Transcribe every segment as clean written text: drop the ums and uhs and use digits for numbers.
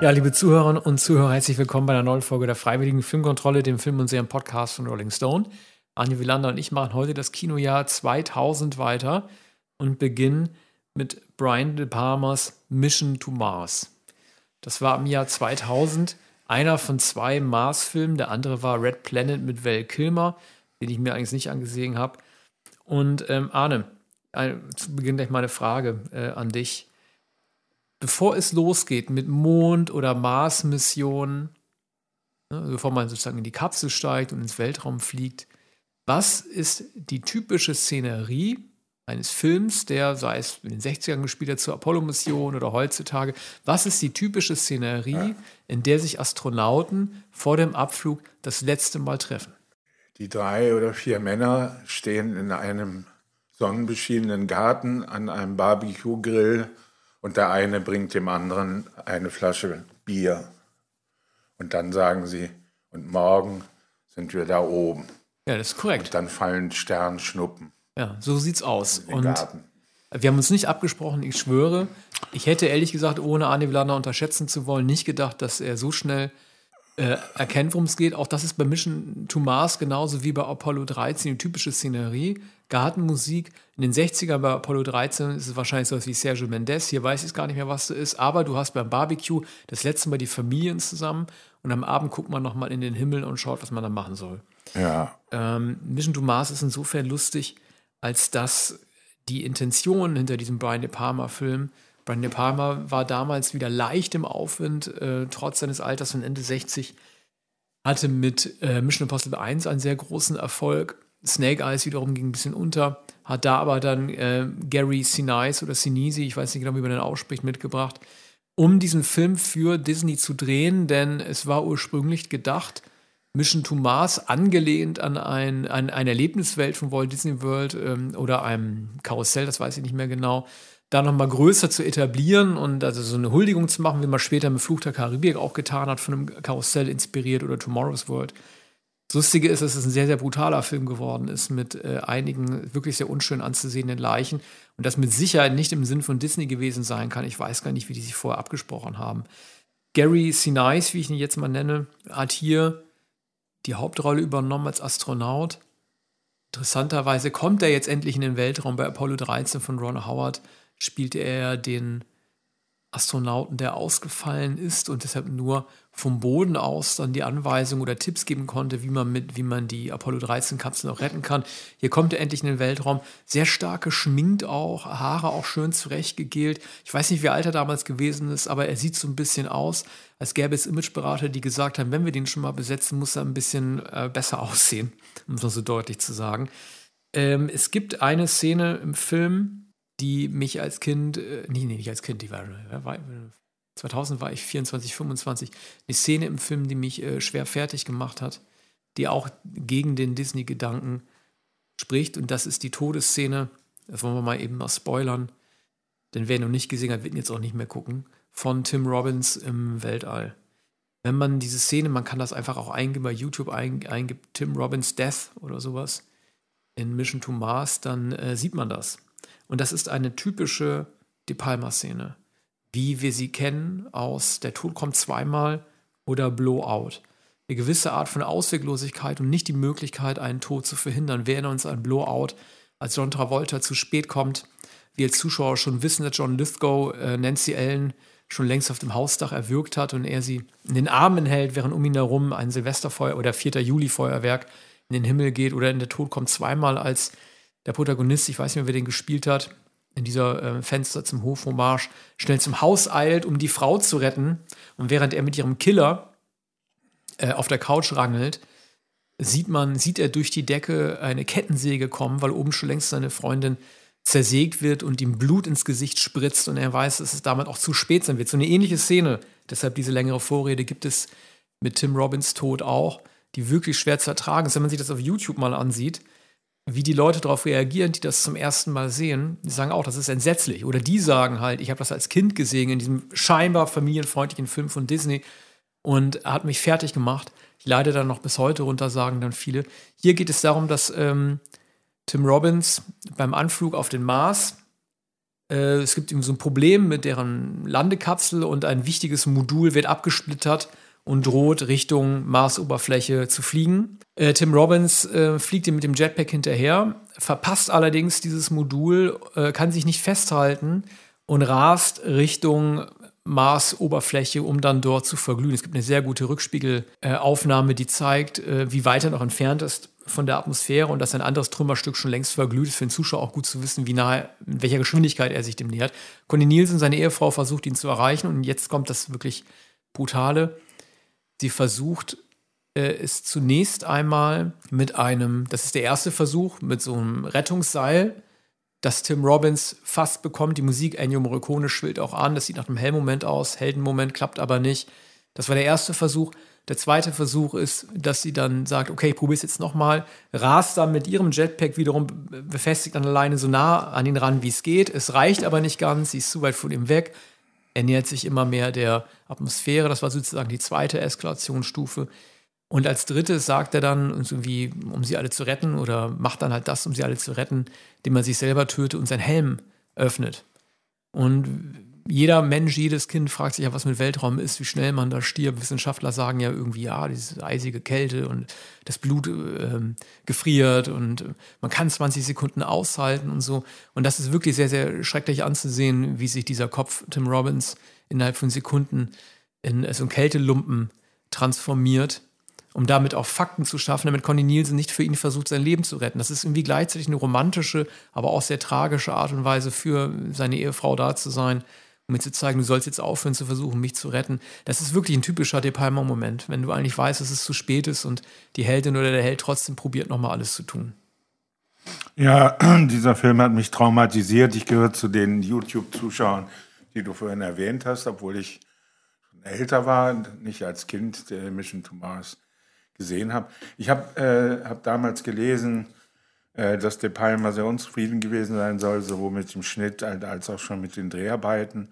Ja, liebe Zuhörerinnen und Zuhörer, herzlich willkommen bei einer neuen Folge der Freiwilligen Filmkontrolle, dem Film- und Serien-Podcast von Rolling Stone. Anja Wielander und ich machen heute das Kinojahr 2000 weiter und beginnen mit Brian De Palmas Mission to Mars. Das war im Jahr 2000 einer von zwei Mars-Filmen. Der andere war Red Planet mit Val Kilmer, den ich mir eigentlich nicht angesehen habe. Und Arne, zu Beginn gleich mal eine Frage an dich. Bevor es losgeht mit Mond- oder Mars-Missionen, ne, bevor man sozusagen in die Kapsel steigt und ins Weltraum fliegt, was ist die typische Szenerie eines Films, der, sei es in den 60ern gespielt hat, zur Apollo-Mission oder heutzutage, was ist die typische Szenerie, in der sich Astronauten vor dem Abflug das letzte Mal treffen? Die 3 oder 4 Männer stehen in einem sonnenbeschienenen Garten an einem Barbecue-Grill und der eine bringt dem anderen eine Flasche Bier. Und dann sagen sie, und morgen sind wir da oben. Ja, das ist korrekt. Und dann fallen Sternschnuppen. Ja, so sieht's aus. In den Garten. Wir haben uns nicht abgesprochen, ich schwöre. Ich hätte ehrlich gesagt, ohne Arne Wielander unterschätzen zu wollen, nicht gedacht, dass er so schnell erkennt, worum es geht. Auch das ist bei Mission to Mars genauso wie bei Apollo 13 die typische Szenerie. Gartenmusik. In den 60ern bei Apollo 13 ist es wahrscheinlich so was wie Sergio Mendes. Hier weiß ich gar nicht mehr, was das ist. Aber du hast beim Barbecue das letzte Mal die Familien zusammen und am Abend guckt man nochmal in den Himmel und schaut, was man da machen soll. Ja. Mission to Mars ist insofern lustig, als dass die Intention hinter diesem Brian De Palma-Film, Brian De Palma war damals wieder leicht im Aufwind, trotz seines Alters von Ende 60, hatte mit Mission Impossible 1 einen sehr großen Erfolg. Snake Eyes wiederum ging ein bisschen unter, hat da aber dann Gary Sinise oder Sinise, ich weiß nicht genau, wie man den ausspricht, mitgebracht, um diesen Film für Disney zu drehen, denn es war ursprünglich gedacht, Mission to Mars, angelehnt an eine Erlebniswelt von Walt Disney World oder einem Karussell, das weiß ich nicht mehr genau, da nochmal größer zu etablieren und also so eine Huldigung zu machen, wie man später mit Fluch der Karibik auch getan hat, von einem Karussell inspiriert oder Tomorrow's World. Das Lustige ist, dass es ein sehr, sehr brutaler Film geworden ist mit einigen wirklich sehr unschön anzusehenden Leichen und das mit Sicherheit nicht im Sinn von Disney gewesen sein kann. Ich weiß gar nicht, wie die sich vorher abgesprochen haben. Gary Sinise, wie ich ihn jetzt mal nenne, hat hier die Hauptrolle übernommen als Astronaut. Interessanterweise kommt er jetzt endlich in den Weltraum. Bei Apollo 13 von Ron Howard spielte er den Astronauten, der ausgefallen ist und deshalb nur vom Boden aus dann die Anweisung oder Tipps geben konnte, wie man die Apollo 13 Kapsel noch retten kann. Hier kommt er endlich in den Weltraum, sehr stark geschminkt auch, Haare auch schön zurechtgegelt. Ich weiß nicht, wie alt er damals gewesen ist, aber er sieht so ein bisschen aus, als gäbe es Imageberater, die gesagt haben, wenn wir den schon mal besetzen, muss er ein bisschen besser aussehen, um es noch so deutlich zu sagen. Es gibt eine Szene im Film, die mich als Kind, nicht als Kind, 2000 war ich 24, 25, eine Szene im Film, die mich schwer fertig gemacht hat, die auch gegen den Disney-Gedanken spricht und das ist die Todesszene, das wollen wir mal eben noch spoilern, denn wer ihn noch nicht gesehen hat, wird ihn jetzt auch nicht mehr gucken, von Tim Robbins im Weltall. Wenn man diese Szene, man kann das einfach auch eingeben, bei YouTube eingibt, Tim Robbins Death oder sowas in Mission to Mars, dann sieht man das. Und das ist eine typische De Palma-Szene, wie wir sie kennen aus Der Tod kommt zweimal oder Blowout. Eine gewisse Art von Ausweglosigkeit und nicht die Möglichkeit, einen Tod zu verhindern. Wir erinnern uns an Blowout, als John Travolta zu spät kommt. Wir als Zuschauer schon wissen, dass John Lithgow Nancy Ellen schon längst auf dem Hausdach erwürgt hat und er sie in den Armen hält, während um ihn herum ein Silvesterfeuer oder 4. Juli-Feuerwerk in den Himmel geht. Oder in Der Tod kommt zweimal, als der Protagonist, ich weiß nicht mehr, wer den gespielt hat, in dieser Fenster zum Hofhommage, schnell zum Haus eilt, um die Frau zu retten. Und während er mit ihrem Killer auf der Couch rangelt, sieht er durch die Decke eine Kettensäge kommen, weil oben schon längst seine Freundin zersägt wird und ihm Blut ins Gesicht spritzt und er weiß, dass es damit auch zu spät sein wird. So eine ähnliche Szene, deshalb diese längere Vorrede gibt es mit Tim Robbins Tod auch, die wirklich schwer zu ertragen ist. Wenn man sich das auf YouTube mal ansieht, wie die Leute darauf reagieren, die das zum ersten Mal sehen, die sagen auch, das ist entsetzlich. Oder die sagen halt, ich habe das als Kind gesehen in diesem scheinbar familienfreundlichen Film von Disney und hat mich fertig gemacht. Ich leide dann noch bis heute runter, sagen dann viele. Hier geht es darum, dass Tim Robbins beim Anflug auf den Mars Es gibt eben so ein Problem mit deren Landekapsel und ein wichtiges Modul wird abgesplittert und droht Richtung Marsoberfläche zu fliegen. Tim Robbins fliegt ihm mit dem Jetpack hinterher, verpasst allerdings dieses Modul, kann sich nicht festhalten und rast Richtung Marsoberfläche, um dann dort zu verglühen. Es gibt eine sehr gute Rückspiegelaufnahme, die zeigt, wie weit er noch entfernt ist von der Atmosphäre und dass ein anderes Trümmerstück schon längst verglüht ist. Für den Zuschauer auch gut zu wissen, wie nahe, in welcher Geschwindigkeit er sich dem nähert. Connie Nielsen, seine Ehefrau, versucht ihn zu erreichen und jetzt kommt das wirklich Brutale. Sie versucht es zunächst einmal mit einem, das ist der erste Versuch, mit so einem Rettungsseil, das Tim Robbins fast bekommt. Die Musik Ennio Morricone schwillt auch an. Das sieht nach einem Heldenmoment aus. Heldenmoment klappt aber nicht. Das war der erste Versuch. Der zweite Versuch ist, dass sie dann sagt, okay, ich probiere es jetzt nochmal. Rast dann mit ihrem Jetpack wiederum befestigt an der Leine so nah an ihn ran, wie es geht. Es reicht aber nicht ganz. Sie ist zu weit von ihm weg. Er nähert sich immer mehr der Atmosphäre. Das war sozusagen die zweite Eskalationsstufe. Und als drittes sagt er dann, irgendwie, um sie alle zu retten, oder macht dann halt das, um sie alle zu retten, indem er sich selber tötet und seinen Helm öffnet. Und jeder Mensch, jedes Kind fragt sich ja, was mit Weltraum ist, wie schnell man da stirbt. Wissenschaftler sagen ja irgendwie, ja, diese eisige Kälte und das Blut gefriert und man kann 20 Sekunden aushalten und so. Und das ist wirklich sehr, sehr schrecklich anzusehen, wie sich dieser Kopf Tim Robbins innerhalb von Sekunden in so einen Kältelumpen transformiert, um damit auch Fakten zu schaffen, damit Connie Nielsen nicht für ihn versucht, sein Leben zu retten. Das ist irgendwie gleichzeitig eine romantische, aber auch sehr tragische Art und Weise für seine Ehefrau da zu sein, um mir zu zeigen, du sollst jetzt aufhören zu versuchen, mich zu retten. Das ist wirklich ein typischer De Palma-Moment, wenn du eigentlich weißt, dass es zu spät ist und die Heldin oder der Held trotzdem probiert, nochmal alles zu tun. Ja, dieser Film hat mich traumatisiert. Ich gehöre zu den YouTube-Zuschauern, die du vorhin erwähnt hast, obwohl ich schon älter war, nicht als Kind der Mission to Mars gesehen habe. Ich habe damals gelesen, dass De Palma sehr unzufrieden gewesen sein soll, sowohl mit dem Schnitt als auch schon mit den Dreharbeiten.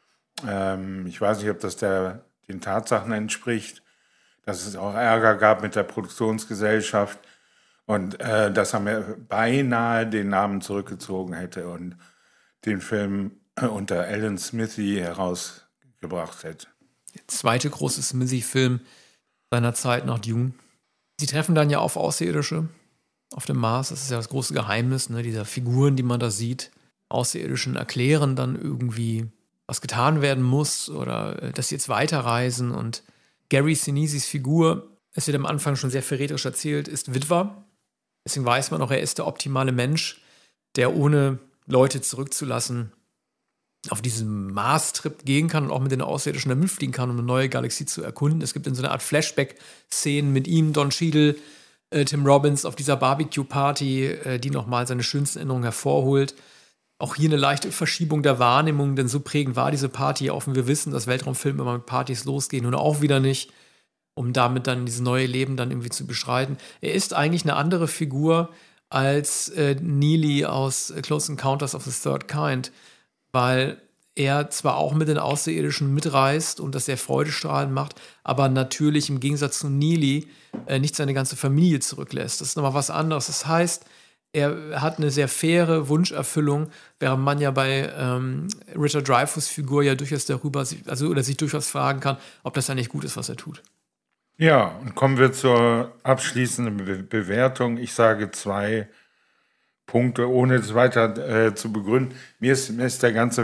Ich weiß nicht, ob das den Tatsachen entspricht, dass es auch Ärger gab mit der Produktionsgesellschaft und dass er mir beinahe den Namen zurückgezogen hätte und den Film unter Alan Smithy herausgebracht hätte. Der zweite große Smithy-Film seiner Zeit nach Dune. Sie treffen dann ja auf Außerirdische auf dem Mars. Das ist ja das große Geheimnis, ne, dieser Figuren, die man da sieht. Außerirdischen erklären dann irgendwie, was getan werden muss oder dass sie jetzt weiterreisen. Und Gary Sinises Figur, es wird am Anfang schon sehr verräterisch erzählt, ist Witwer. Deswegen weiß man auch, er ist der optimale Mensch, der ohne Leute zurückzulassen auf diesen Mars-Trip gehen kann und auch mit den Außerirdischen damit fliegen kann, um eine neue Galaxie zu erkunden. Es gibt in so einer Art Flashback-Szenen mit ihm, Don Cheadle, Tim Robbins auf dieser Barbecue-Party, die nochmal seine schönsten Erinnerungen hervorholt. Auch hier eine leichte Verschiebung der Wahrnehmung, denn so prägend war diese Party, auch wenn wir wissen, dass Weltraumfilme immer mit Partys losgehen und auch wieder nicht, um damit dann dieses neue Leben dann irgendwie zu beschreiten. Er ist eigentlich eine andere Figur als Neely aus Close Encounters of the Third Kind, weil er zwar auch mit den Außerirdischen mitreist und das sehr freudestrahlend macht, aber natürlich im Gegensatz zu Neely nicht seine ganze Familie zurücklässt. Das ist nochmal was anderes. Das heißt, er hat eine sehr faire Wunscherfüllung, während man ja bei Richard Dreyfuss Figur ja durchaus sich durchaus fragen kann, ob das eigentlich gut ist, was er tut. Ja, und kommen wir zur abschließenden Bewertung. Ich sage 2 Punkte, ohne es weiter zu begründen. Mir scheint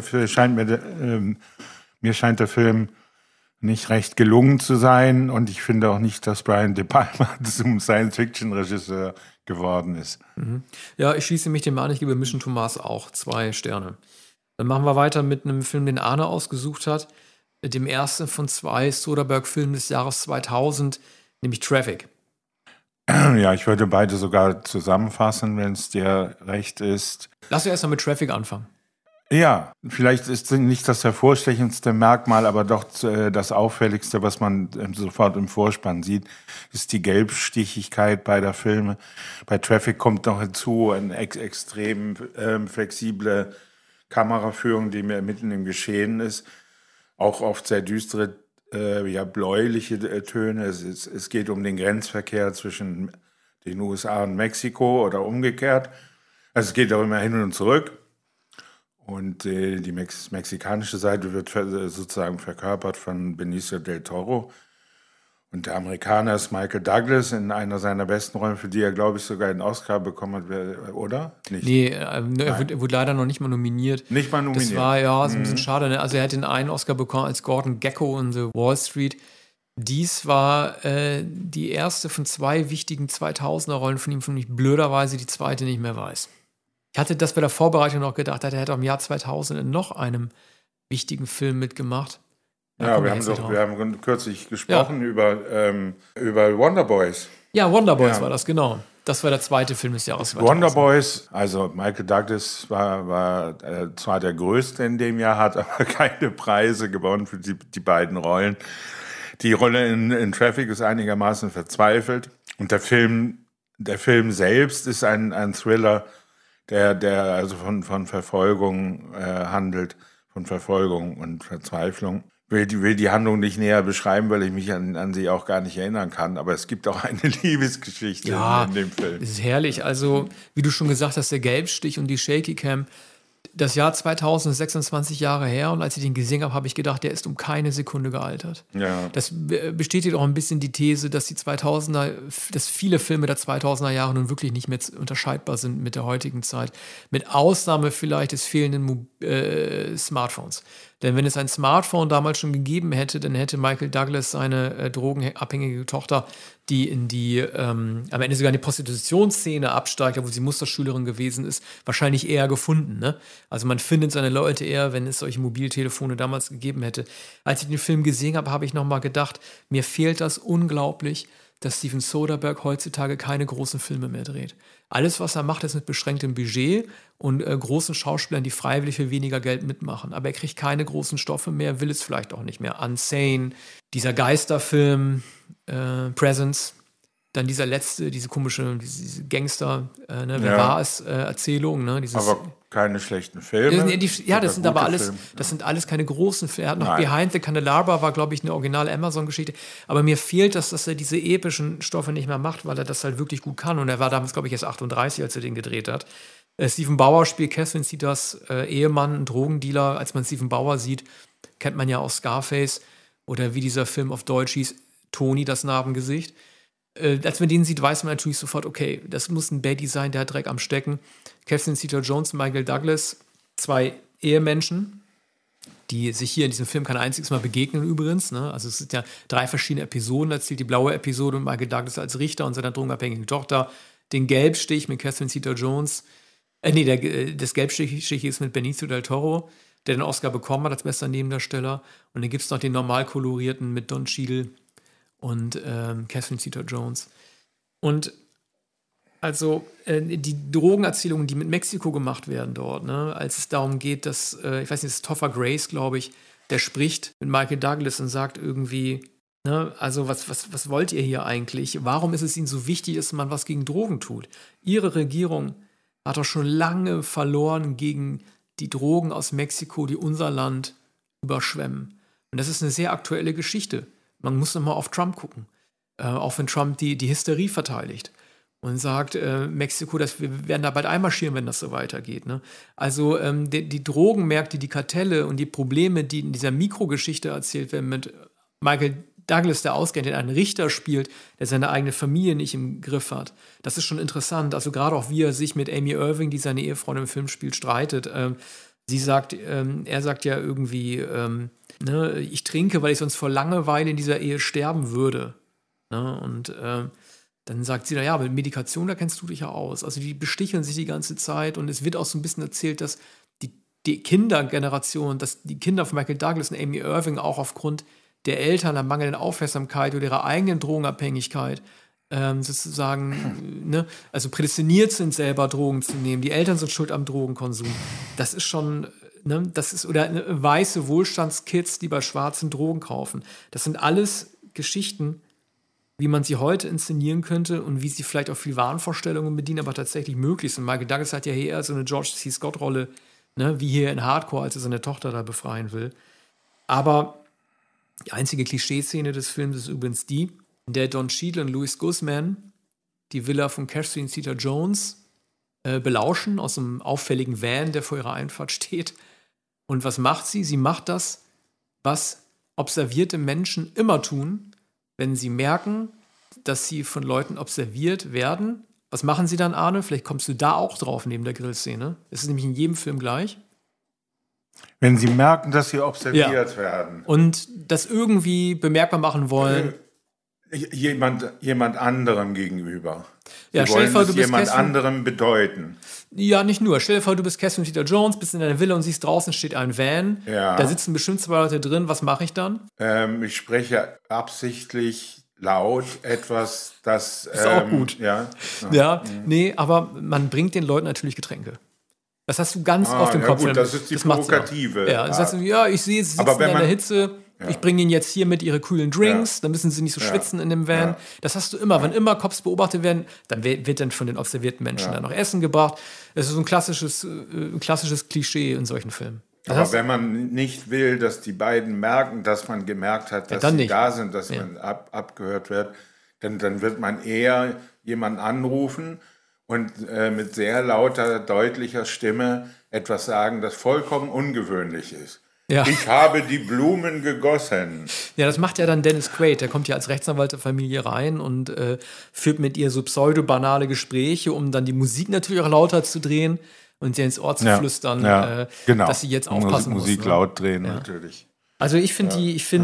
der Film nicht recht gelungen zu sein und ich finde auch nicht, dass Brian De Palma zum Science-Fiction-Regisseur geworden ist. Mhm. Ja, ich schließe mich dem an, ich gebe Mission to Mars auch 2 Sterne. Dann machen wir weiter mit einem Film, den Arne ausgesucht hat, dem ersten von 2 Soderbergh-Filmen des Jahres 2000, nämlich Traffic. Ja, ich würde beide sogar zusammenfassen, wenn es dir recht ist. Lass uns erst mal mit Traffic anfangen. Ja, vielleicht ist nicht das hervorstechendste Merkmal, aber doch das auffälligste, was man sofort im Vorspann sieht, ist die Gelbstichigkeit beider Filme. Bei Traffic kommt noch hinzu eine extrem flexible Kameraführung, die mir mitten im Geschehen ist. Auch oft sehr düstere, bläuliche Töne. Es geht um den Grenzverkehr zwischen den USA und Mexiko oder umgekehrt. Also es geht auch immer hin und zurück. Und die mexikanische Seite wird sozusagen verkörpert von Benicio del Toro. Und der Amerikaner ist Michael Douglas in einer seiner besten Rollen, für die er, glaube ich, sogar einen Oscar bekommen hat, oder? Nicht. Nee, er wurde leider noch nicht mal nominiert. Nicht mal nominiert. Das war ja so ein bisschen schade. Ne? Also er hat den einen Oscar bekommen als Gordon Gekko in The Wall Street. Dies war die erste von 2 wichtigen 2000er-Rollen von ihm, von dem ich blöderweise die zweite nicht mehr weiß. Ich hatte das bei der Vorbereitung noch gedacht, er hätte im Jahr 2000 in noch einem wichtigen Film mitgemacht. Ja, wir haben kürzlich gesprochen über Wonder Boys. Ja, Wonder Boys war das, genau. Das war der zweite Film des Jahres 2000. Wonder Boys, also Michael Douglas war zwar der Größte in dem Jahr, hat aber keine Preise gewonnen für die beiden Rollen. Die Rolle in Traffic ist einigermaßen verzweifelt. Und der Film selbst ist ein Thriller, der also von Verfolgung handelt, von Verfolgung und Verzweiflung. Will die Handlung nicht näher beschreiben, weil ich mich an sie auch gar nicht erinnern kann. Aber es gibt auch eine Liebesgeschichte in dem Film. Das ist herrlich. Also, wie du schon gesagt hast, der Gelbstich und die Shaky Cam. Das Jahr 2000 ist 26 Jahre her. Und als ich den gesehen habe, habe ich gedacht, der ist um keine Sekunde gealtert. Ja. Das bestätigt auch ein bisschen die These, dass dass viele Filme der 2000er Jahre nun wirklich nicht mehr unterscheidbar sind mit der heutigen Zeit. Mit Ausnahme vielleicht des fehlenden Smartphones. Denn wenn es ein Smartphone damals schon gegeben hätte, dann hätte Michael Douglas seine drogenabhängige Tochter, die am Ende sogar in die Prostitutionsszene absteigt, wo sie Musterschülerin gewesen ist, wahrscheinlich eher gefunden. Ne? Also man findet seine Leute eher, wenn es solche Mobiltelefone damals gegeben hätte. Als ich den Film gesehen habe, habe ich nochmal gedacht, mir fehlt das unglaublich, dass Steven Soderbergh heutzutage keine großen Filme mehr dreht. Alles, was er macht, ist mit beschränktem Budget und großen Schauspielern, die freiwillig für weniger Geld mitmachen. Aber er kriegt keine großen Stoffe mehr, will es vielleicht auch nicht mehr. Unsane, dieser Geisterfilm, Presence, dann dieser letzte, diese Gangster, wer war es, Erzählung. Ne? Aber keine schlechten Filme. Das sind aber alles keine großen Filme. Er hat noch Behind the Candelabra, war, glaube ich, eine originale Amazon-Geschichte. Aber mir fehlt das, dass er diese epischen Stoffe nicht mehr macht, weil er das halt wirklich gut kann. Und er war damals, glaube ich, erst 38, als er den gedreht hat. Stephen Bauer spielt Catherine Zetas Ehemann, ein Drogendealer. Als man Stephen Bauer sieht, kennt man ja auch Scarface. Oder wie dieser Film auf Deutsch hieß, Tony, das Narbengesicht. Als man den sieht, weiß man natürlich sofort, okay, das muss ein Baddie sein, der hat Dreck am Stecken. Catherine Zeta-Jones und Michael Douglas, 2 Ehemenschen, die sich hier in diesem Film kein einziges Mal begegnen übrigens. Ne? Also es sind ja 3 verschiedene Episoden. Da zählt die blaue Episode und Michael Douglas als Richter und seiner drogenabhängigen Tochter. Den Gelbstich mit Catherine Zeta-Jones. Das Gelbstich ist mit Benicio del Toro, der den Oscar bekommen hat als bester Nebendarsteller. Und dann gibt es noch den normal kolorierten mit Don Cheadle und Catherine Zeta-Jones. Und also die Drogenerzählungen, die mit Mexiko gemacht werden dort, ne, als es darum geht, dass, ich weiß nicht, das ist Topher Grace, glaube ich, der spricht mit Michael Douglas und sagt irgendwie, ne, also was wollt ihr hier eigentlich? Warum ist es Ihnen so wichtig, dass man was gegen Drogen tut? Ihre Regierung hat doch schon lange verloren gegen die Drogen aus Mexiko, die unser Land überschwemmen. Und das ist eine sehr aktuelle Geschichte. Man muss nochmal auf Trump gucken. Auch wenn Trump die Hysterie verteidigt und sagt, Mexiko, wir werden da bald einmarschieren, wenn das so weitergeht. Ne? Also die Drogenmärkte, die Kartelle und die Probleme, die in dieser Mikrogeschichte erzählt werden mit Michael Douglas, der ausgerechnet einen Richter spielt, der seine eigene Familie nicht im Griff hat. Das ist schon interessant. Also gerade auch, wie er sich mit Amy Irving, die seine Ehefrau im Film spielt, streitet. Er sagt ja irgendwie, ne, ich trinke, weil ich sonst vor Langeweile in dieser Ehe sterben würde. Ne? Und dann sagt sie, naja, aber mit Medikation, da kennst du dich ja aus. Also die besticheln sich die ganze Zeit und es wird auch so ein bisschen erzählt, dass die Kindergeneration, dass die Kinder von Michael Douglas und Amy Irving auch aufgrund der Eltern, der mangelnden Aufmerksamkeit oder ihrer eigenen Drogenabhängigkeit sozusagen, ne, also prädestiniert sind, selber Drogen zu nehmen. Die Eltern sind schuld am Drogenkonsum. Das ist schon, ne, oder weiße Wohlstandskids, die bei schwarzen Drogen kaufen. Das sind alles Geschichten, wie man sie heute inszenieren könnte und wie sie vielleicht auch viel Wahnvorstellungen bedienen, aber tatsächlich möglich sind. Michael Douglas hat ja hier eher so eine George C. Scott-Rolle, ne, wie hier in Hardcore, als er seine Tochter da befreien will. Aber die einzige Klischeeszene des Films ist übrigens die, in der Don Cheadle und Louis Guzman die Villa von Catherine Zeta-Jones belauschen aus einem auffälligen Van, der vor ihrer Einfahrt steht. Und was macht sie? Sie macht das, was observierte Menschen immer tun, wenn sie merken, dass sie von Leuten observiert werden. Was machen sie dann, Arne? Vielleicht kommst du da auch drauf neben der Grillszene. Es ist nämlich in jedem Film gleich. Wenn sie merken, dass sie observiert werden. Und das irgendwie bemerkbar machen wollen. Jemand anderem gegenüber. Ja, sie wollen es jemand anderem bedeuten. Ja, nicht nur. Stell dir vor, du bist Catherine Zeta-Jones, bist in deiner Villa und siehst, draußen steht ein Van. Ja. Da sitzen bestimmt 2 Leute drin. Was mache ich dann? Ich spreche absichtlich laut etwas, das... Ist auch gut. Ja, nee, aber man bringt den Leuten natürlich Getränke. Das hast du ganz auf dem Kopf. Gut, das ist die provokative. Ja, das heißt, ich sehe, sie sitzen in der Hitze. Ja. Ich bringe ihnen jetzt hier mit ihre kühlen Drinks, dann müssen sie nicht so schwitzen in dem Van. Ja. Das hast du immer. Wenn immer Cops beobachtet werden, dann wird dann von den observierten Menschen dann noch Essen gebracht. Es ist so ein klassisches Klischee in solchen Filmen. Aber wenn man nicht will, dass die beiden merken, dass man gemerkt hat, dass sie da sind, dass man abgehört wird, dann wird man eher jemanden anrufen und mit sehr lauter, deutlicher Stimme etwas sagen, das vollkommen ungewöhnlich ist. Ja. Ich habe die Blumen gegossen. Ja, das macht ja dann Dennis Quaid. Der kommt ja als Rechtsanwalt der Familie rein und führt mit ihr so pseudo-banale Gespräche, um dann die Musik natürlich auch lauter zu drehen und ihr ins Ohr zu flüstern, dass sie jetzt aufpassen muss. Musik laut drehen, natürlich. Also ich finde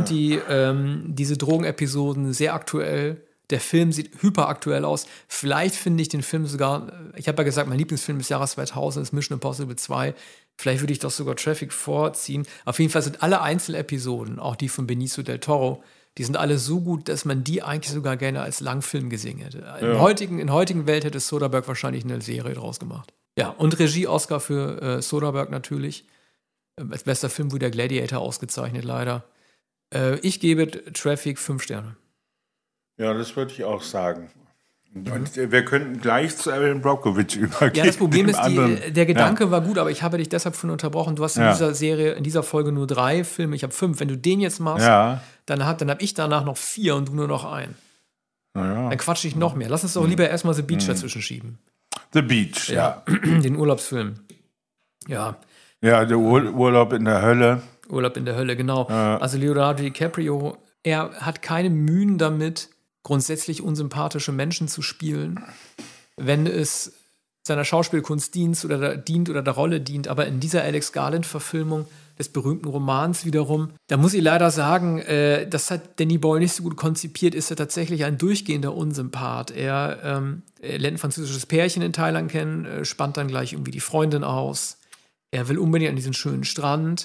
diese Drogenepisoden sehr aktuell. Der Film sieht hyperaktuell aus. Vielleicht finde ich den Film sogar, ich habe ja gesagt, mein Lieblingsfilm des Jahres 2000 ist Mission Impossible 2. Vielleicht würde ich doch sogar Traffic vorziehen. Auf jeden Fall sind alle Einzelepisoden, auch die von Benicio del Toro, die sind alle so gut, dass man die eigentlich sogar gerne als Langfilm gesehen hätte. In heutigen Welt hätte Soderbergh wahrscheinlich eine Serie draus gemacht. Ja, und Regie-Oscar für Soderbergh natürlich. Als bester Film wurde der Gladiator ausgezeichnet, leider. Ich gebe Traffic 5 Sterne. Ja, das würde ich auch sagen. Und wir könnten gleich zu Erin Brockovich übergehen. Ja, das Problem ist, der Gedanke war gut, aber ich habe dich deshalb schon unterbrochen. Du hast in dieser Folge nur 3 Filme, ich habe 5. Wenn du den jetzt machst, dann hab ich danach noch 4 und du nur noch einen. Dann quatsche ich noch mehr. Lass uns doch lieber erstmal The Beach dazwischen schieben. The Beach, ja. Den Urlaubsfilm. Ja. Ja, der Urlaub in der Hölle. Urlaub in der Hölle, genau. Also Leonardo DiCaprio, er hat keine Mühen damit, grundsätzlich unsympathische Menschen zu spielen, wenn es seiner Schauspielkunst dient oder der Rolle dient. Aber in dieser Alex Garland-Verfilmung des berühmten Romans wiederum, da muss ich leider sagen, das hat Danny Boyle nicht so gut konzipiert, ist er tatsächlich ein durchgehender Unsympath. Er lernt ein französisches Pärchen in Thailand kennen, spannt dann gleich irgendwie die Freundin aus. Er will unbedingt an diesen schönen Strand.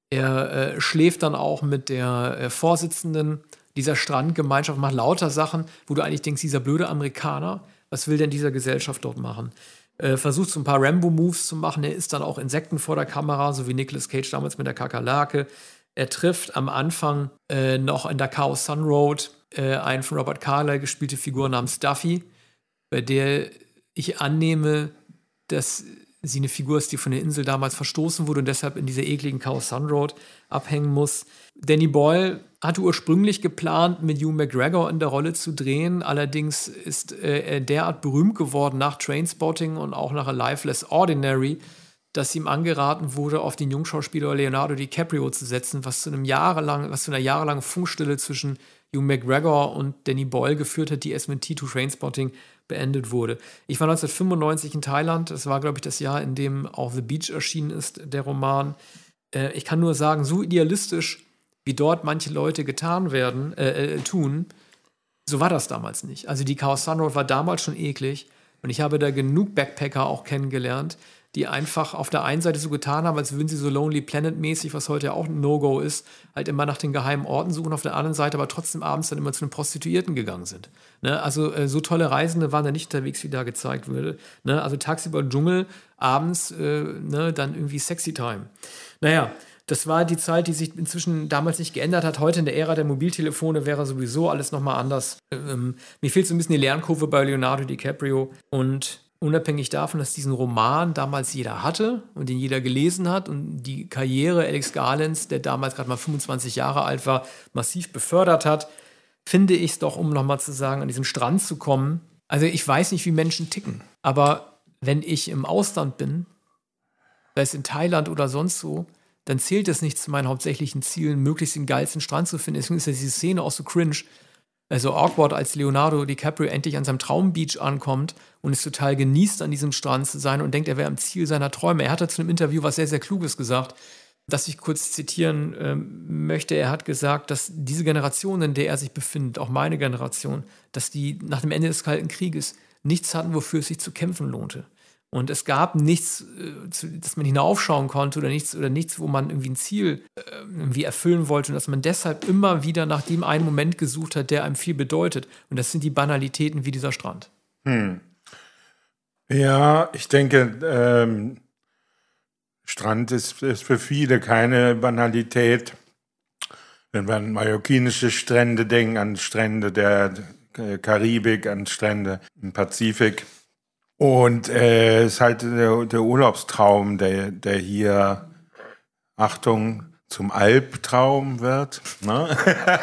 Er schläft dann auch mit der Vorsitzenden dieser Strandgemeinschaft, macht lauter Sachen, wo du eigentlich denkst, dieser blöde Amerikaner, was will denn dieser Gesellschaft dort machen? Versucht so ein paar Rambo-Moves zu machen. Er isst dann auch Insekten vor der Kamera, so wie Nicolas Cage damals mit der Kakerlake. Er trifft am Anfang noch in der Chaos Sun Road eine von Robert Carlyle gespielte Figur namens Duffy, bei der ich annehme, dass sie eine Figur ist, die von der Insel damals verstoßen wurde und deshalb in dieser ekligen Chaos Sun Road abhängen muss. Danny Boyle hatte ursprünglich geplant, mit Ewan McGregor in der Rolle zu drehen. Allerdings ist er derart berühmt geworden nach Trainspotting und auch nach A Life Less Ordinary, dass ihm angeraten wurde, auf den Jungschauspieler Leonardo DiCaprio zu setzen, was zu einer jahrelangen Funkstille zwischen Ewan McGregor und Danny Boyle geführt hat, die erst mit T2 Trainspotting beendet wurde. Ich war 1995 in Thailand. Das war, glaube ich, das Jahr, in dem auch The Beach erschienen ist, der Roman. Ich kann nur sagen, so idealistisch, wie dort manche Leute tun, so war das damals nicht. Also die Chaos Sun Road war damals schon eklig und ich habe da genug Backpacker auch kennengelernt, die einfach auf der einen Seite so getan haben, als würden sie so Lonely Planet-mäßig, was heute ja auch ein No-Go ist, halt immer nach den geheimen Orten suchen, auf der anderen Seite aber trotzdem abends dann immer zu den Prostituierten gegangen sind. Ne? Also so tolle Reisende waren da nicht unterwegs, wie da gezeigt wurde. Ne? Also tagsüber Dschungel, abends dann irgendwie Sexy Time. Naja, das war die Zeit, die sich inzwischen damals nicht geändert hat. Heute in der Ära der Mobiltelefone wäre sowieso alles nochmal anders. Mir fehlt so ein bisschen die Lernkurve bei Leonardo DiCaprio. Und unabhängig davon, dass diesen Roman damals jeder hatte und den jeder gelesen hat und die Karriere Alex Garlands, der damals gerade mal 25 Jahre alt war, massiv befördert hat, finde ich es doch, um nochmal zu sagen, an diesen Strand zu kommen. Also ich weiß nicht, wie Menschen ticken, aber wenn ich im Ausland bin, sei es in Thailand oder sonst so, dann zählt es nicht zu meinen hauptsächlichen Zielen, möglichst den geilsten Strand zu finden. Deswegen ist ja diese Szene auch so cringe, also awkward, als Leonardo DiCaprio endlich an seinem Traumbeach ankommt und es total genießt, an diesem Strand zu sein und denkt, er wäre am Ziel seiner Träume. Er hat dazu einem Interview was sehr, sehr Kluges gesagt, das ich kurz zitieren möchte. Er hat gesagt, dass diese Generation, in der er sich befindet, auch meine Generation, dass die nach dem Ende des Kalten Krieges nichts hatten, wofür es sich zu kämpfen lohnte. Und es gab nichts, dass man hinaufschauen konnte oder nichts, wo man irgendwie ein Ziel irgendwie erfüllen wollte und dass man deshalb immer wieder nach dem einen Moment gesucht hat, der einem viel bedeutet. Und das sind die Banalitäten wie dieser Strand. Ja, ich denke, Strand ist für viele keine Banalität. Wenn wir an mallorquinische Strände denken, an Strände der Karibik, an Strände im Pazifik. Und es ist halt der Urlaubstraum, der hier, Achtung, zum Albtraum wird. Ne?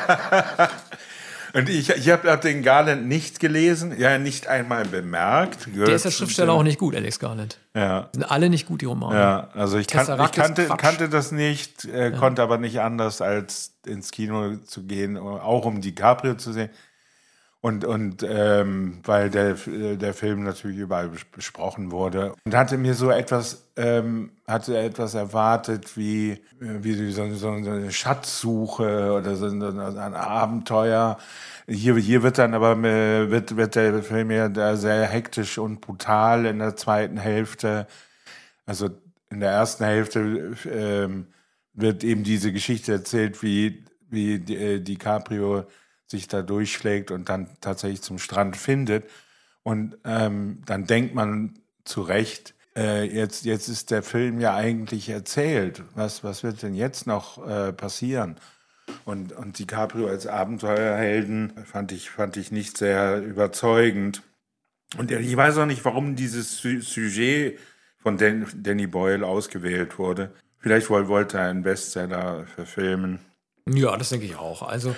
Und ich hab den Garland nicht gelesen, ja, nicht einmal bemerkt. Der ist als Schriftsteller auch nicht gut, Alex Garland. Ja. Sind alle nicht gut, die Romane. Ja, also ich kannte das nicht, konnte aber nicht anders, als ins Kino zu gehen, auch um DiCaprio zu sehen. Und weil der Film natürlich überall besprochen wurde. Und hatte mir so etwas, erwartet wie so eine Schatzsuche oder so ein Abenteuer. Hier wird dann aber wird der Film ja da sehr hektisch und brutal in der zweiten Hälfte. Also in der ersten Hälfte wird eben diese Geschichte erzählt, wie DiCaprio sich da durchschlägt und dann tatsächlich zum Strand findet. Und dann denkt man zu Recht, jetzt ist der Film ja eigentlich erzählt. Was wird denn jetzt noch passieren? Und DiCaprio als Abenteuerhelden fand ich nicht sehr überzeugend. Und ich weiß auch nicht, warum dieses Sujet von Danny Boyle ausgewählt wurde. Vielleicht wollte er einen Bestseller verfilmen. Ja, das denke ich auch. Also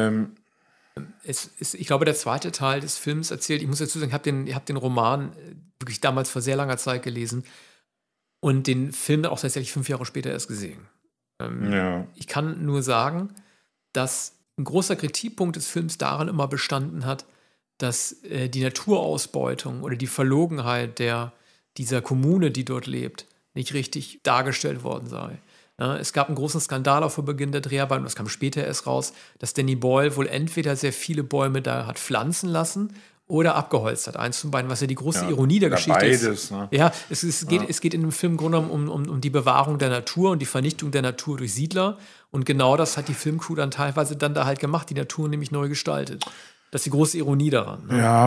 ich glaube, der zweite Teil des Films erzählt, ich muss dazu sagen, ich habe den Roman wirklich damals vor sehr langer Zeit gelesen und den Film dann auch tatsächlich 5 Jahre später erst gesehen. Ich kann nur sagen, dass ein großer Kritikpunkt des Films darin immer bestanden hat, dass die Naturausbeutung oder die Verlogenheit dieser Kommune, die dort lebt, nicht richtig dargestellt worden sei. Ja, es gab einen großen Skandal auch vor Beginn der Dreharbeiten, das kam später erst raus, dass Danny Boyle wohl entweder sehr viele Bäume da hat pflanzen lassen oder abgeholzt hat. Eins von beiden, was ja die große Ironie der Geschichte beides, ist. Ne? Ja, es geht in dem Film im Grunde genommen um die Bewahrung der Natur und die Vernichtung der Natur durch Siedler. Und genau das hat die Filmcrew dann teilweise dann da halt gemacht, die Natur nämlich neu gestaltet. Das ist die große Ironie daran. Ne? Ja,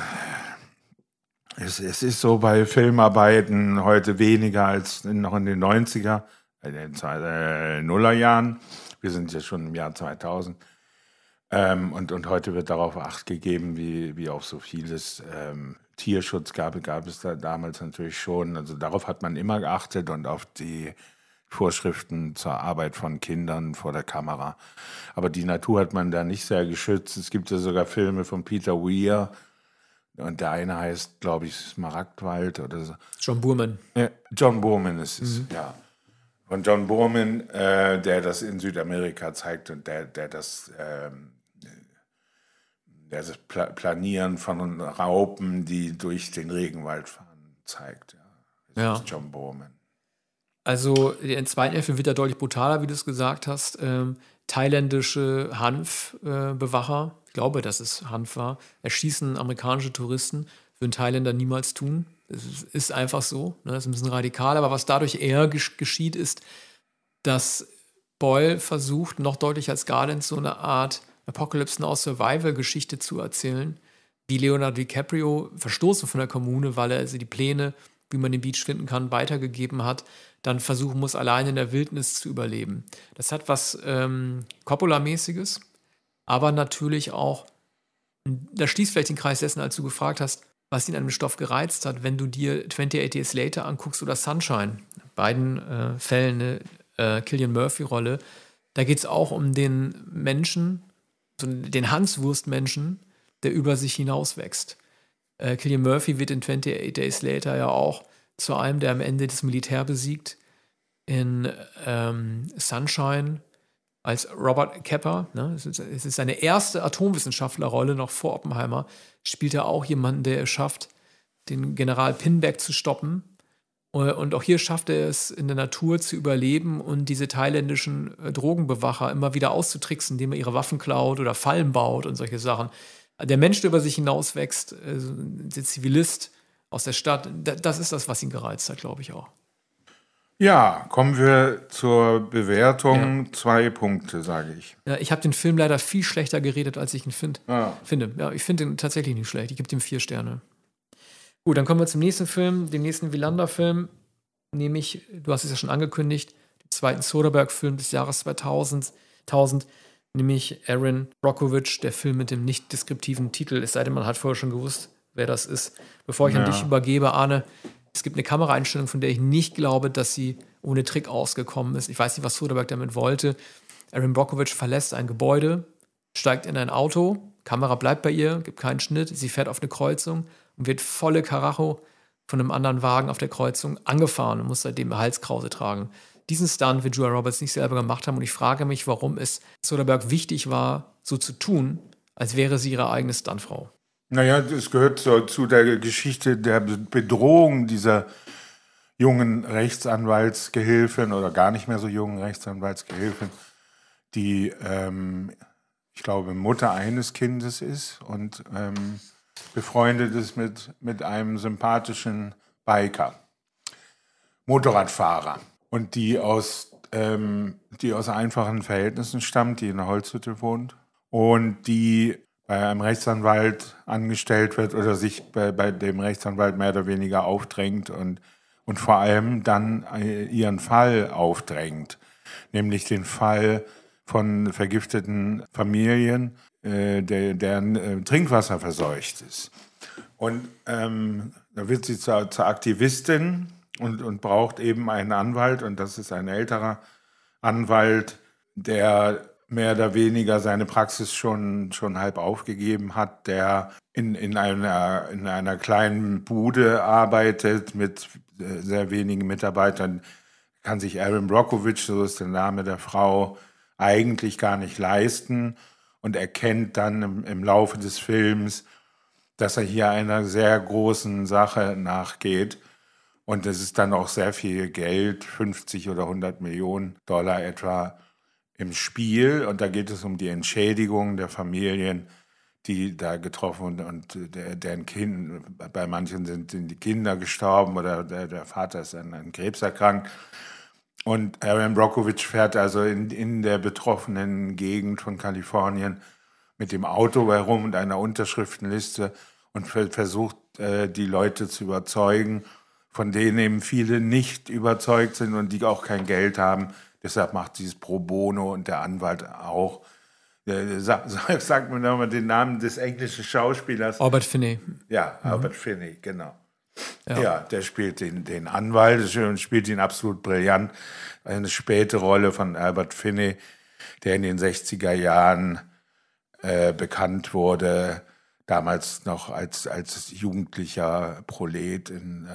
es ist so bei Filmarbeiten heute weniger als noch in den 90er, in den Nullerjahren. Wir sind ja schon im Jahr 2000. Und heute wird darauf Acht gegeben, wie auf so vieles. Tierschutz gab es da damals natürlich schon. Also darauf hat man immer geachtet und auf die Vorschriften zur Arbeit von Kindern vor der Kamera. Aber die Natur hat man da nicht sehr geschützt. Es gibt ja sogar Filme von Peter Weir und der eine heißt, glaube ich, Smaragdwald oder so. John Boorman. John Boorman ist es, ja. Von John Boorman, der das in Südamerika zeigt und der das Planieren von Raupen, die durch den Regenwald fahren, zeigt. Das ist John Boorman. Also in zweiten Hälfte wird er deutlich brutaler, wie du es gesagt hast. Thailändische Hanfbewacher, ich glaube, dass es Hanf war, erschießen amerikanische Touristen, würden Thailänder niemals tun. Es ist einfach so, ne? Das ist ein bisschen radikal, aber was dadurch eher geschieht, ist, dass Boyle versucht, noch deutlicher als Garland so eine Art Apocalypse Now Survival-Geschichte zu erzählen, wie Leonardo DiCaprio, verstoßen von der Kommune, weil er also die Pläne, wie man den Beach finden kann, weitergegeben hat, dann versuchen muss, alleine in der Wildnis zu überleben. Das hat was Coppola-mäßiges, aber natürlich auch, da schließt vielleicht den Kreis dessen, als du gefragt hast, was ihn an dem Stoff gereizt hat, wenn du dir 28 Days Later anguckst oder Sunshine, beiden Fällen eine Cillian Murphy-Rolle, da geht es auch um den Menschen, so den Hanswurst-Menschen, der über sich hinauswächst. Cillian Murphy wird in 28 Days Later ja auch zu einem, der am Ende das Militär besiegt. In Sunshine als Robert Kepper, ne? Es ist seine erste Atomwissenschaftlerrolle, noch vor Oppenheimer, spielt er auch jemanden, der es schafft, den General Pinback zu stoppen. Und auch hier schafft er es, in der Natur zu überleben und diese thailändischen Drogenbewacher immer wieder auszutricksen, indem er ihre Waffen klaut oder Fallen baut und solche Sachen. Der Mensch, der über sich hinauswächst, der Zivilist aus der Stadt, das ist das, was ihn gereizt hat, glaube ich auch. Ja, kommen wir zur Bewertung. Ja. 2 Punkte, sage ich. Ja, ich habe den Film leider viel schlechter geredet, als ich ihn finde. Ja, ich finde ihn tatsächlich nicht schlecht. Ich gebe ihm 4 Sterne. Gut, dann kommen wir zum nächsten Film, dem nächsten Wielander-Film. Nämlich, du hast es ja schon angekündigt, den zweiten Soderbergh-Film des Jahres 2000, nämlich Erin Brockovich, der Film mit dem nicht deskriptiven Titel, es sei denn, man hat vorher schon gewusst, wer das ist. Bevor ich an dich übergebe, Arne, es gibt eine Kameraeinstellung, von der ich nicht glaube, dass sie ohne Trick ausgekommen ist. Ich weiß nicht, was Soderbergh damit wollte. Erin Brockovich verlässt ein Gebäude, steigt in ein Auto, Kamera bleibt bei ihr, gibt keinen Schnitt, sie fährt auf eine Kreuzung und wird volle Karacho von einem anderen Wagen auf der Kreuzung angefahren und muss seitdem eine Halskrause tragen. Diesen Stunt wird Julia Roberts nicht selber gemacht haben und ich frage mich, warum es Soderbergh wichtig war, so zu tun, als wäre sie ihre eigene Stuntfrau. Naja, das gehört zu der Geschichte der Bedrohung dieser jungen Rechtsanwaltsgehilfin oder gar nicht mehr so jungen Rechtsanwaltsgehilfin, die, ich glaube, Mutter eines Kindes ist und befreundet ist mit einem sympathischen Biker, Motorradfahrer. Und die aus einfachen Verhältnissen stammt, die in einer Holzhütte wohnt und die bei einem Rechtsanwalt angestellt wird oder sich bei dem Rechtsanwalt mehr oder weniger aufdrängt und vor allem dann ihren Fall aufdrängt, nämlich den Fall von vergifteten Familien, deren Trinkwasser verseucht ist. Und da wird sie zur Aktivistin und braucht eben einen Anwalt, und das ist ein älterer Anwalt, der mehr oder weniger seine Praxis schon halb aufgegeben hat, der in einer kleinen Bude arbeitet mit sehr wenigen Mitarbeitern, kann sich Erin Brockovich, so ist der Name der Frau, eigentlich gar nicht leisten und erkennt dann im Laufe des Films, dass er hier einer sehr großen Sache nachgeht. Und es ist dann auch sehr viel Geld, 50 oder 100 Millionen Dollar etwa, im Spiel. Und da geht es um die Entschädigung der Familien, die da getroffen und deren Kinder, bei manchen sind die Kinder gestorben oder der Vater ist an Krebs erkrankt. Und Erin Brockovich fährt also in der betroffenen Gegend von Kalifornien mit dem Auto herum und einer Unterschriftenliste und versucht, die Leute zu überzeugen, von denen eben viele nicht überzeugt sind und die auch kein Geld haben. Deshalb macht sie es pro bono und der Anwalt auch. Sag mir nochmal den Namen des englischen Schauspielers. Albert Finney. Ja, Albert Finney, genau. Ja, der spielt den Anwalt und spielt ihn absolut brillant. Eine späte Rolle von Albert Finney, der in den 60er Jahren bekannt wurde, damals noch als jugendlicher Prolet in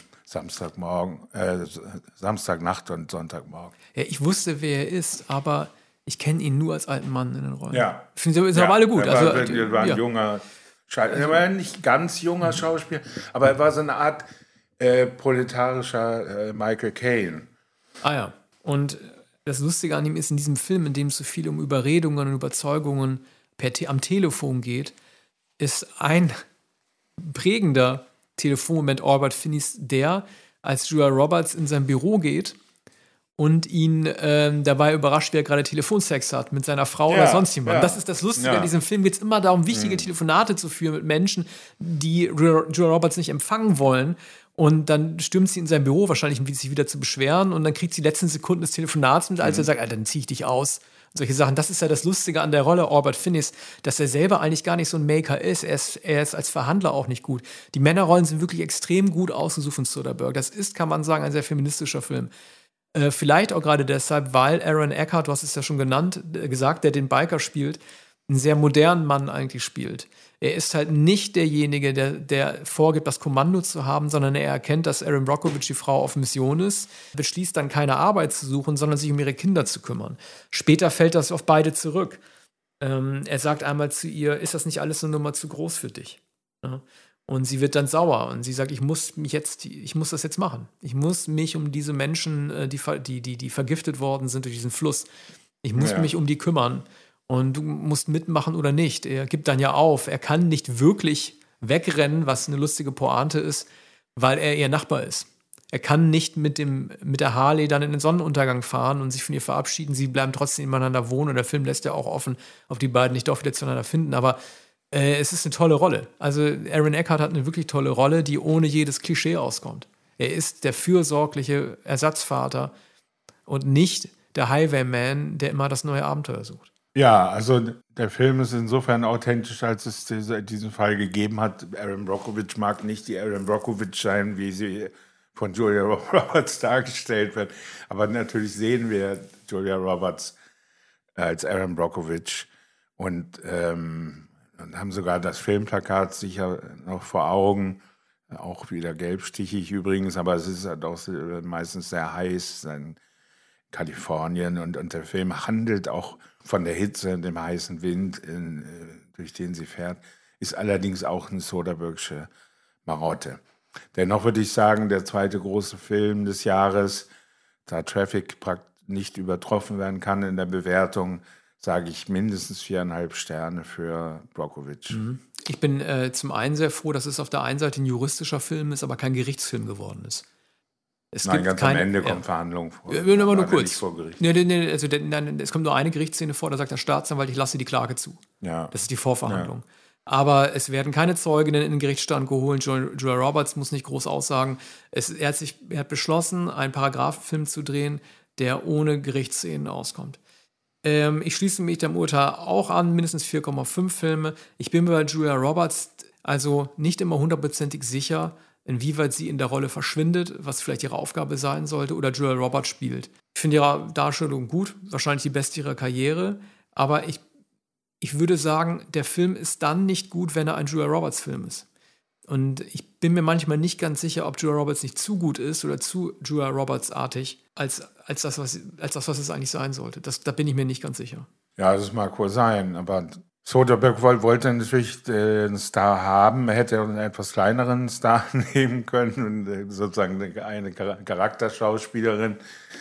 Samstagnacht und Sonntagmorgen. Ja, ich wusste, wer er ist, aber ich kenne ihn nur als alten Mann in den Rollen. Ja. Ich finde, ist aber alle gut. Er war ein junger, er war nicht ganz junger Schauspieler, aber er war so eine Art proletarischer Michael Caine. Ah ja, und das Lustige an ihm ist, in diesem Film, in dem es so viel um Überredungen und Überzeugungen am Telefon geht, ist ein prägender Telefonmoment Albert Finneys der, als Julia Roberts in sein Büro geht und ihn dabei überrascht, wie er gerade Telefonsex hat mit seiner Frau oder sonst jemand. Das ist das Lustige an diesem Film. Geht es immer darum, wichtige Telefonate zu führen mit Menschen, die Julia Roberts nicht empfangen wollen. Und dann stürmt sie in sein Büro, wahrscheinlich um sich wieder zu beschweren. Und dann kriegt sie die letzten Sekunden des Telefonats mit, als er sagt, dann zieh ich dich aus. Und solche Sachen. Das ist ja das Lustige an der Rolle Albert Finneys, dass er selber eigentlich gar nicht so ein Maker ist. Er ist als Verhandler auch nicht gut. Die Männerrollen sind wirklich extrem gut ausgesucht von Soderbergh. Das ist, kann man sagen, ein sehr feministischer Film. Vielleicht auch gerade deshalb, weil Aaron Eckhart, du hast es ja schon gesagt, der den Biker spielt, einen sehr modernen Mann eigentlich spielt. Er ist halt nicht derjenige, der vorgibt, das Kommando zu haben, sondern er erkennt, dass Erin Brockovich die Frau auf Mission ist, beschließt dann keine Arbeit zu suchen, sondern sich um ihre Kinder zu kümmern. Später fällt das auf beide zurück. Er sagt einmal zu ihr, ist das nicht alles eine Nummer zu groß für dich? Ja? Und sie wird dann sauer und sie sagt, ich muss das jetzt machen. Ich muss mich um diese Menschen, die vergiftet worden sind durch diesen Fluss, ich muss mich um die kümmern. Und du musst mitmachen oder nicht. Er gibt dann ja auf. Er kann nicht wirklich wegrennen, was eine lustige Pointe ist, weil er ihr Nachbar ist. Er kann nicht mit der Harley dann in den Sonnenuntergang fahren und sich von ihr verabschieden. Sie bleiben trotzdem nebeneinander wohnen. Und der Film lässt ja auch offen, ob die beiden nicht doch wieder zueinander finden. Aber es ist eine tolle Rolle. Also Aaron Eckhart hat eine wirklich tolle Rolle, die ohne jedes Klischee auskommt. Er ist der fürsorgliche Ersatzvater und nicht der Highwayman, der immer das neue Abenteuer sucht. Ja, also der Film ist insofern authentisch, als es diesen Fall gegeben hat. Erin Brockovich mag nicht die Erin Brockovich sein, wie sie von Julia Roberts dargestellt wird. Aber natürlich sehen wir Julia Roberts als Erin Brockovich und haben sogar das Filmplakat sicher noch vor Augen. Auch wieder gelbstichig übrigens, aber es ist halt auch meistens sehr heiß in Kalifornien und der Film handelt auch von der Hitze und dem heißen Wind, durch den sie fährt, ist allerdings auch eine Soderberghsche Marotte. Dennoch würde ich sagen, der zweite große Film des Jahres, da Traffic nicht übertroffen werden kann in der Bewertung, sage ich mindestens 4,5 Sterne für Brockovich. Ich bin zum einen sehr froh, dass es auf der einen Seite ein juristischer Film ist, aber kein Gerichtsfilm geworden ist. Nein, ganz am Ende kommt Verhandlung vor. Nur kurz. Nicht vor Gericht. Nee, also es kommt nur eine Gerichtsszene vor, da sagt der Staatsanwalt, ich lasse die Klage zu. Ja. Das ist die Vorverhandlung. Ja. Aber es werden keine Zeuginnen in den Gerichtsstand geholt. Julia Roberts muss nicht groß aussagen. Er hat beschlossen, einen Paragraphenfilm zu drehen, der ohne Gerichtsszenen auskommt. Ich schließe mich dem Urteil auch an, mindestens 4,5 Filme. Ich bin mir bei Julia Roberts also nicht immer hundertprozentig sicher, inwieweit sie in der Rolle verschwindet, was vielleicht ihre Aufgabe sein sollte, oder Julia Roberts spielt. Ich finde ihre Darstellung gut, wahrscheinlich die beste ihrer Karriere, aber ich würde sagen, der Film ist dann nicht gut, wenn er ein Julia Roberts Film ist. Und ich bin mir manchmal nicht ganz sicher, ob Julia Roberts nicht zu gut ist oder zu Julia Roberts-artig, als das, was es eigentlich sein sollte. Da bin ich mir nicht ganz sicher. Ja, das mag wohl sein, aber Soderbergh wollte natürlich den Star haben. Er hätte einen etwas kleineren Star nehmen können und sozusagen eine Charakterschauspielerin.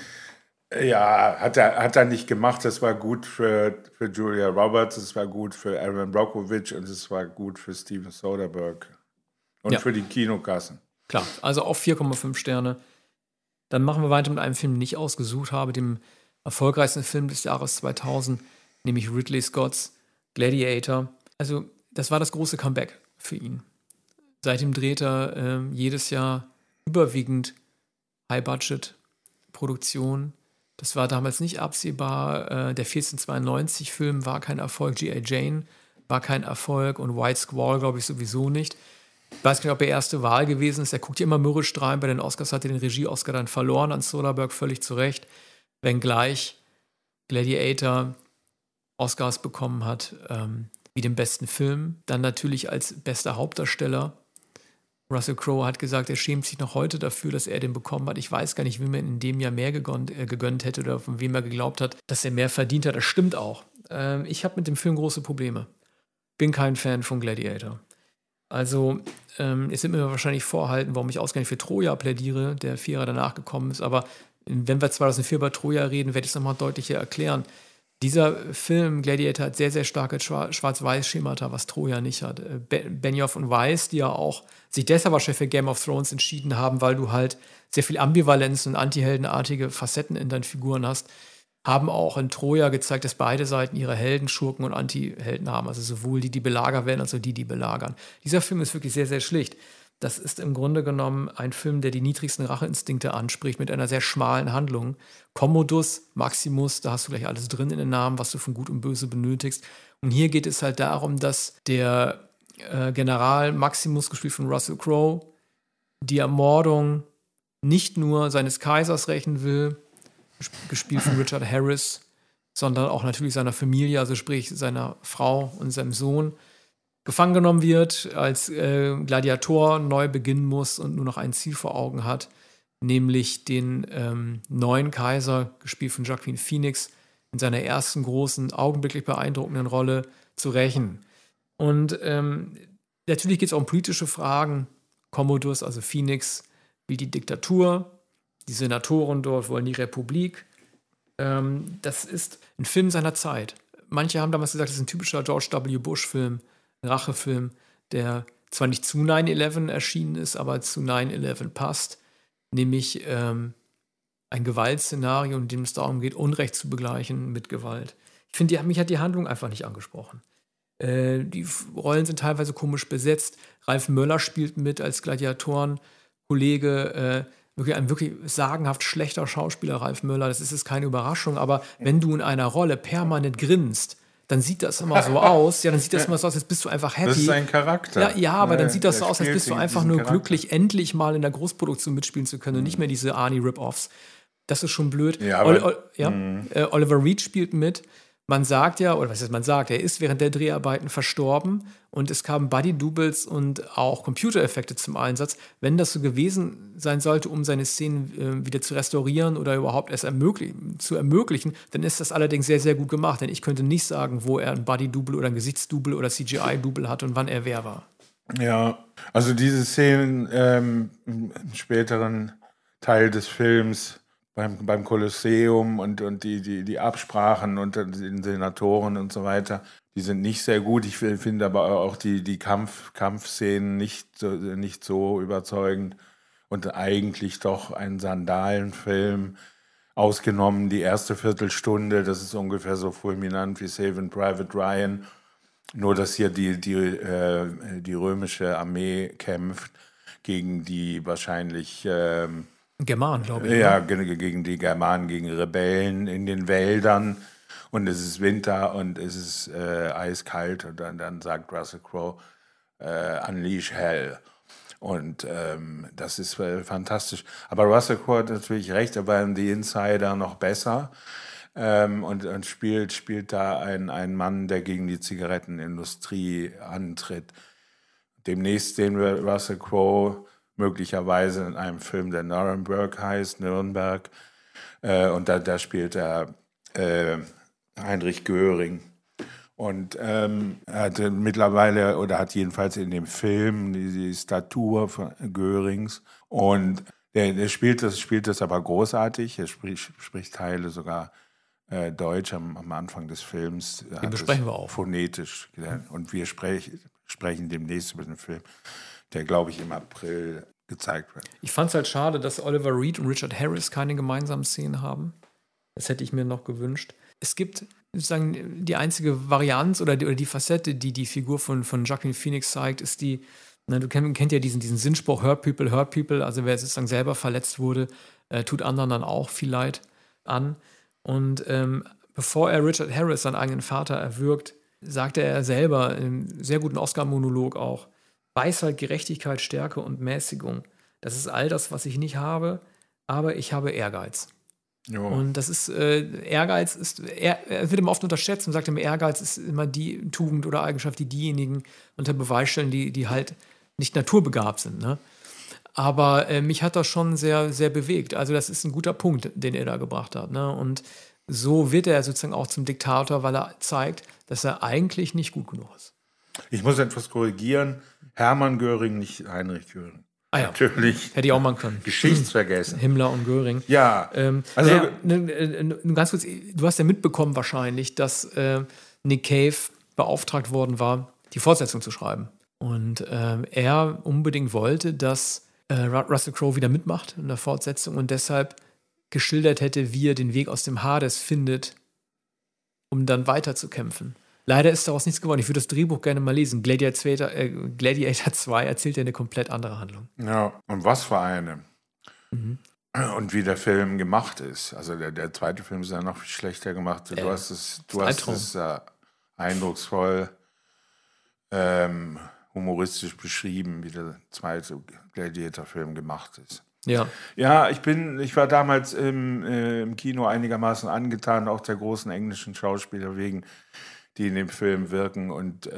Ja, hat er nicht gemacht. Das war gut für Julia Roberts, es war gut für Erin Brockovich und es war gut für Steven Soderbergh und für die Kinokassen. Klar, also auch 4,5 Sterne. Dann machen wir weiter mit einem Film, den ich ausgesucht habe, dem erfolgreichsten Film des Jahres 2000, nämlich Ridley Scotts Gladiator. Also das war das große Comeback für ihn. Seitdem dreht er jedes Jahr überwiegend High-Budget-Produktionen. Das war damals nicht absehbar. Der 1492-Film war kein Erfolg. G.I. Jane war kein Erfolg und White Squall, glaube ich, sowieso nicht. Ich weiß nicht, ob er erste Wahl gewesen ist. Er guckt ja immer mürrisch rein. Bei den Oscars hat er den Regie-Oscar dann verloren an Soderbergh, völlig zu Recht. Wenngleich Gladiator Oscars bekommen hat, wie den besten Film. Dann natürlich als bester Hauptdarsteller. Russell Crowe hat gesagt, er schämt sich noch heute dafür, dass er den bekommen hat. Ich weiß gar nicht, wie man in dem Jahr mehr gegönnt hätte oder von wem er geglaubt hat, dass er mehr verdient hat. Das stimmt auch. Ich habe mit dem Film große Probleme. Bin kein Fan von Gladiator. Also, es wird mir wahrscheinlich vorhalten, warum ich ausgerechnet für Troja plädiere, der 4 Jahre danach gekommen ist. Aber wenn wir 2004 über Troja reden, werde ich es nochmal deutlicher erklären. Dieser Film, Gladiator, hat sehr, sehr starke Schwarz-Weiß-Schemata, was Troja nicht hat. Benioff und Weiss, die ja auch sich deshalb wahrscheinlich für Game of Thrones entschieden haben, weil du halt sehr viel Ambivalenz und antiheldenartige Facetten in deinen Figuren hast, haben auch in Troja gezeigt, dass beide Seiten ihre Helden, Schurken und Antihelden haben. Also sowohl die belagert werden, als auch die belagern. Dieser Film ist wirklich sehr, sehr schlicht. Das ist im Grunde genommen ein Film, der die niedrigsten Racheinstinkte anspricht, mit einer sehr schmalen Handlung. Commodus, Maximus, da hast du gleich alles drin in den Namen, was du von Gut und Böse benötigst. Und hier geht es halt darum, dass der General Maximus, gespielt von Russell Crowe, die Ermordung nicht nur seines Kaisers rächen will, gespielt von Richard Harris, sondern auch natürlich seiner Familie, also sprich seiner Frau und seinem Sohn, gefangen genommen wird, als Gladiator neu beginnen muss und nur noch ein Ziel vor Augen hat, nämlich den neuen Kaiser, gespielt von Joaquin Phoenix, in seiner ersten großen, augenblicklich beeindruckenden Rolle zu rächen. Und natürlich geht es auch um politische Fragen. Commodus, also Phoenix, will die Diktatur, die Senatoren dort wollen die Republik. Das ist ein Film seiner Zeit. Manche haben damals gesagt, das ist ein typischer George W. Bush-Film, ein Rachefilm, der zwar nicht zu 9/11 erschienen ist, aber zu 9/11 passt, nämlich ein Gewaltszenario, in dem es darum geht, Unrecht zu begleichen mit Gewalt. Ich finde, mich hat die Handlung einfach nicht angesprochen. Die Rollen sind teilweise komisch besetzt. Ralf Möller spielt mit als Gladiatoren-Kollege. Ein wirklich sagenhaft schlechter Schauspieler, Ralf Möller. Das ist jetzt keine Überraschung, aber wenn du in einer Rolle permanent grinst, dann sieht das immer so aus. Ja, dann sieht das immer so aus, als bist du einfach happy. Das ist ein Charakter. Ja, aber dann sieht das so aus, als bist du einfach nur glücklich, endlich mal in der Großproduktion mitspielen zu können und nicht mehr diese Arnie-Rip-Offs. Das ist schon blöd. Ja, Oliver Reed spielt mit. Man sagt ja, oder was heißt man sagt, er ist während der Dreharbeiten verstorben und es kamen Buddy-Doubles und auch Computereffekte zum Einsatz. Wenn das so gewesen sein sollte, um seine Szenen wieder zu restaurieren oder überhaupt erst zu ermöglichen, dann ist das allerdings sehr, sehr gut gemacht. Denn ich könnte nicht sagen, wo er ein Buddy-Double oder ein Gesichtsdouble oder CGI-Double hat und wann er wer war. Ja, also diese Szenen im späteren Teil des Films beim Kolosseum und die Absprachen unter den Senatoren und so weiter, die sind nicht sehr gut. Ich finde aber auch die Kampfszenen nicht so überzeugend und eigentlich doch ein Sandalenfilm, ausgenommen die erste Viertelstunde, das ist ungefähr so fulminant wie Saving Private Ryan, nur dass hier die römische Armee kämpft gegen die wahrscheinlich Germanen, glaube ich. Ja, gegen die Germanen, gegen Rebellen in den Wäldern. Und es ist Winter und es ist eiskalt. Und dann sagt Russell Crowe, Unleash Hell. Und das ist fantastisch. Aber Russell Crowe hat natürlich recht, er war in The Insider noch besser. Und spielt da einen Mann, der gegen die Zigarettenindustrie antritt. Demnächst sehen wir Russell Crowe möglicherweise in einem Film, der Nuremberg heißt, Nürnberg. Und da spielt er Heinrich Göring. Und er hatte mittlerweile, oder hat jedenfalls in dem Film die Statur von Görings. Und der spielt das aber großartig. Er spricht Teile sogar Deutsch am Anfang des Films. Den besprechen wir auch. Phonetisch. Und wir sprechen demnächst über den Film, der, glaube ich, im April gezeigt wird. Ich fand es halt schade, dass Oliver Reed und Richard Harris keine gemeinsamen Szenen haben. Das hätte ich mir noch gewünscht. Es gibt sozusagen die einzige Varianz oder die Facette, die Figur von Joaquin Phoenix zeigt, ist du kennt ja diesen Sinnspruch, hurt people, also wer sozusagen selber verletzt wurde, tut anderen dann auch viel Leid an. Und bevor er Richard Harris, seinen eigenen Vater, erwürgt, sagte er selber im sehr guten Oscar-Monolog auch, Weisheit, Gerechtigkeit, Stärke und Mäßigung. Das ist all das, was ich nicht habe, aber ich habe Ehrgeiz. Jo. Und das ist, Ehrgeiz er wird immer oft unterschätzt und sagt immer, Ehrgeiz ist immer die Tugend oder Eigenschaft, die diejenigen unter Beweis stellen, die halt nicht naturbegabt sind. Ne? Aber mich hat das schon sehr, sehr bewegt. Also das ist ein guter Punkt, den er da gebracht hat. Ne? Und so wird er sozusagen auch zum Diktator, weil er zeigt, dass er eigentlich nicht gut genug ist. Ich muss etwas korrigieren. Hermann Göring, nicht Heinrich Göring. Ah ja. Natürlich. Hätte ich auch mal können. Geschichtsvergessen. Himmler und Göring. Ja. Ganz kurz, du hast ja mitbekommen wahrscheinlich, dass Nick Cave beauftragt worden war, die Fortsetzung zu schreiben. Und er unbedingt wollte, dass Russell Crowe wieder mitmacht in der Fortsetzung und deshalb geschildert hätte, wie er den Weg aus dem Hades findet, um dann weiterzukämpfen. Leider ist daraus nichts geworden. Ich würde das Drehbuch gerne mal lesen. Gladiator 2 erzählt ja eine komplett andere Handlung. Ja, und was für eine. Mhm. Und wie der Film gemacht ist. Also der zweite Film ist ja noch viel schlechter gemacht. Du hast es eindrucksvoll humoristisch beschrieben, wie der zweite Gladiator-Film gemacht ist. Ja. Ja, ich war damals im Kino einigermaßen angetan, auch der großen englischen Schauspieler wegen, die in dem Film wirken und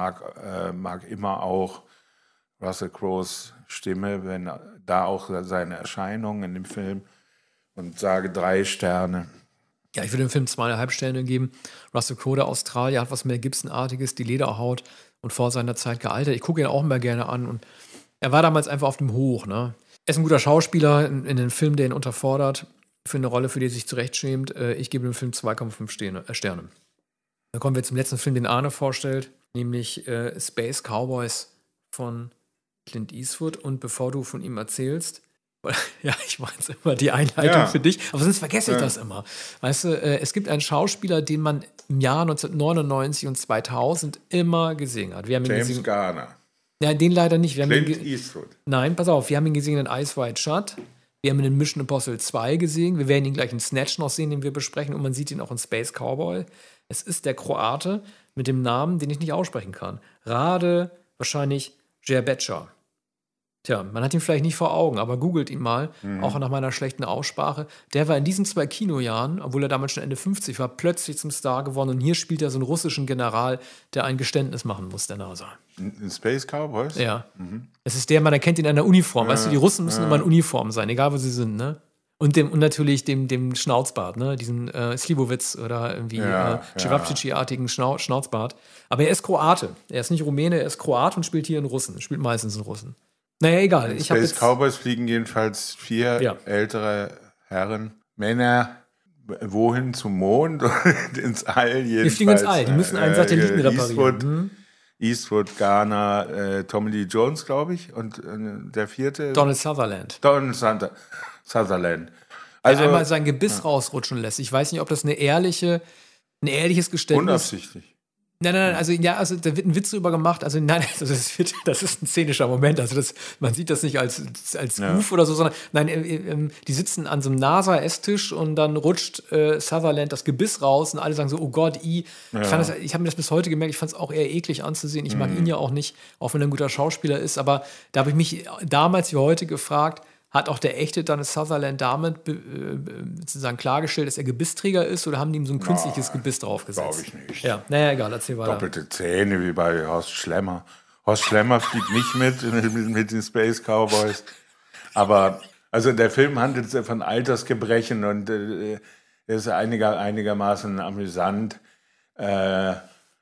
mag immer auch Russell Crowes Stimme, wenn da auch seine Erscheinung in dem Film, und sage 3 Sterne. Ja, ich würde dem Film 2,5 Sterne geben. Russell Crowe, der Australier, hat was Mel Gibson-artiges, die Lederhaut und vor seiner Zeit gealtert. Ich gucke ihn auch immer gerne an und er war damals einfach auf dem Hoch, ne? Er ist ein guter Schauspieler in einem Film, der ihn unterfordert, für eine Rolle, für die er sich zurechtschämt. Ich gebe dem Film 2,5 Sterne. Dann kommen wir zum letzten Film, den Arne vorstellt, nämlich Space Cowboys von Clint Eastwood. Und bevor du von ihm erzählst, ja, ich meine es immer, die Einleitung für dich, aber sonst vergesse ich das immer. Weißt du, es gibt einen Schauspieler, den man im Jahr 1999 und 2000 immer gesehen hat. James Garner. Ja, den leider nicht. Clint Eastwood. Nein, pass auf, wir haben ihn gesehen in Eyes Wide Shut. Wir haben ihn in Mission Impossible 2 gesehen. Wir werden ihn gleich in Snatch noch sehen, den wir besprechen. Und man sieht ihn auch in Space Cowboy. Es ist der Kroate mit dem Namen, den ich nicht aussprechen kann. Rade, wahrscheinlich Jerbeca. Tja, man hat ihn vielleicht nicht vor Augen, aber googelt ihn mal, auch nach meiner schlechten Aussprache. Der war in diesen 2 Kinojahren, obwohl er damals schon Ende 50 war, plötzlich zum Star geworden. Und hier spielt er so einen russischen General, der ein Geständnis machen muss, der NASA. In Space Cowboys? Ja. Es ist der, man erkennt ihn in einer Uniform. Weißt du, die Russen müssen immer in Uniform sein, egal wo sie sind, ne? Und natürlich dem Schnauzbart, ne? Diesen Slivovitz oder irgendwie Cevapcici-artigen Schnauzbart. Aber er ist Kroate. Er ist nicht Rumäne, er ist Kroat und spielt hier in Russen. Spielt meistens in Russen. Naja, egal. In Space Cowboys fliegen jedenfalls 4 ältere Herren, Männer, wohin? Zum Mond und ins All jedenfalls. Die fliegen ins All, die müssen einen Satelliten reparieren. Eastwood, Garner, Tommy Lee Jones, glaube ich, und der 4. Donald Sutherland. Sutherland. Also, der einmal sein Gebiss rausrutschen lässt. Ich weiß nicht, ob das ein ehrliches Geständnis. Unabsichtlich. Nein, also da wird ein Witz drüber gemacht. Also nein, das ist ein szenischer Moment. Also man sieht das nicht als Goof oder so, sondern nein, die sitzen an so einem NASA-Esstisch und dann rutscht Sutherland das Gebiss raus und alle sagen so, oh Gott, Ich habe mir das bis heute gemerkt, ich fand es auch eher eklig anzusehen. Ich mag ihn ja auch nicht, auch wenn er ein guter Schauspieler ist. Aber da habe ich mich damals wie heute gefragt, hat auch der echte Donald Sutherland damit sozusagen klargestellt, dass er Gebissträger ist, oder haben die ihm so ein künstliches Gebiss draufgesetzt? Glaube ich nicht. Ja, naja, egal, erzähl weiter. Doppelte Zähne wie bei Horst Schlemmer. Horst Schlemmer fliegt nicht mit den Space Cowboys. Aber also der Film handelt von Altersgebrechen und er ist einigermaßen amüsant, weil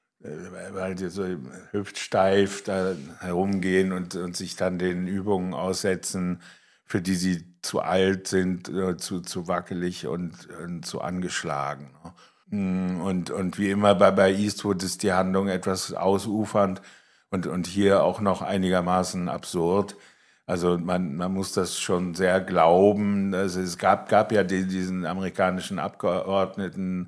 die so hüftsteif da herumgehen und sich dann den Übungen aussetzen, für die sie zu alt sind, zu wackelig und zu angeschlagen. Und wie immer bei Eastwood ist die Handlung etwas ausufernd und hier auch noch einigermaßen absurd. Also man muss das schon sehr glauben. Also es gab ja diesen amerikanischen Abgeordneten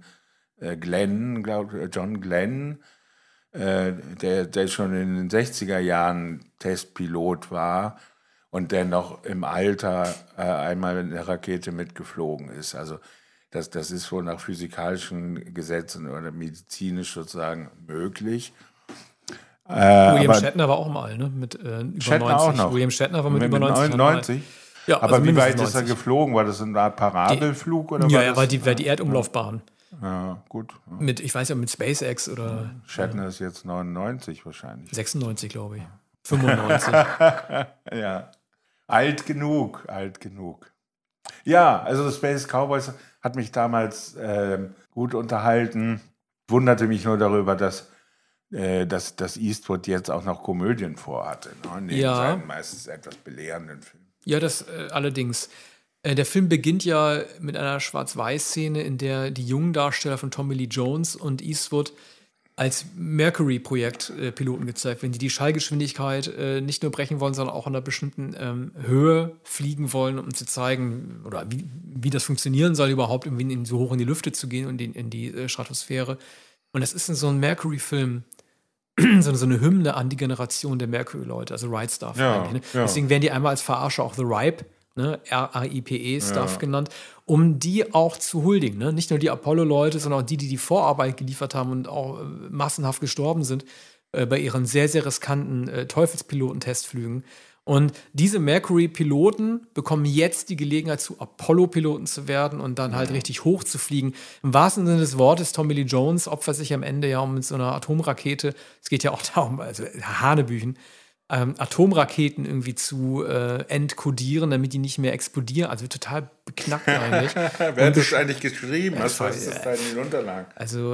John Glenn, der schon in den 60er Jahren Testpilot war und der noch im Alter einmal in der Rakete mitgeflogen ist. Also das ist wohl nach physikalischen Gesetzen oder medizinisch sozusagen möglich. William Shatner war auch im All, ne? Mit über Shatner 90. Auch noch. William Shatner war mit über 90. 90? Ja, aber also wie weit mindestens ist er 90. geflogen? War das eine Art Parabelflug? Oder Ja, war die Erdumlaufbahn. Ja, gut. Mit, ich weiß ja, mit SpaceX oder. Shatner ist jetzt 99 wahrscheinlich. 96, glaube ich. 95. Ja. Alt genug. Ja, also Space Cowboys hat mich damals gut unterhalten. Wunderte mich nur darüber, dass Eastwood jetzt auch noch Komödien vorhatte. Ne? Neben seinen meistens etwas belehrenden Filmen. Ja, das allerdings. Der Film beginnt ja mit einer Schwarz-Weiß-Szene, in der die jungen Darsteller von Tommy Lee Jones und Eastwood als Mercury-Projekt-Piloten gezeigt werden, die Schallgeschwindigkeit nicht nur brechen wollen, sondern auch an einer bestimmten Höhe fliegen wollen, um zu zeigen, oder wie das funktionieren soll, überhaupt irgendwie so hoch in die Lüfte zu gehen und in die Stratosphäre. Und das ist in so einem Mercury-Film so eine Hymne an die Generation der Mercury-Leute, also Right Stuff eigentlich. Ne? Ja. Deswegen werden die einmal als Verarscher auch The Ripe, ne? RIPE-Stuff genannt, um die auch zu huldigen. Ne? Nicht nur die Apollo-Leute, sondern auch die Vorarbeit geliefert haben und auch massenhaft gestorben sind bei ihren sehr, sehr riskanten Teufelspiloten-Testflügen. Und diese Mercury-Piloten bekommen jetzt die Gelegenheit, zu Apollo-Piloten zu werden und dann halt richtig hoch zu fliegen. Im wahrsten Sinne des Wortes, Tommy Lee Jones opfert sich am Ende ja mit so einer Atomrakete. Es geht ja auch darum, also Hanebüchen, Atomraketen irgendwie zu entkodieren, damit die nicht mehr explodieren. Also total beknackt eigentlich. Wer hat das eigentlich geschrieben? Was ist das da in den Unterlagen? Also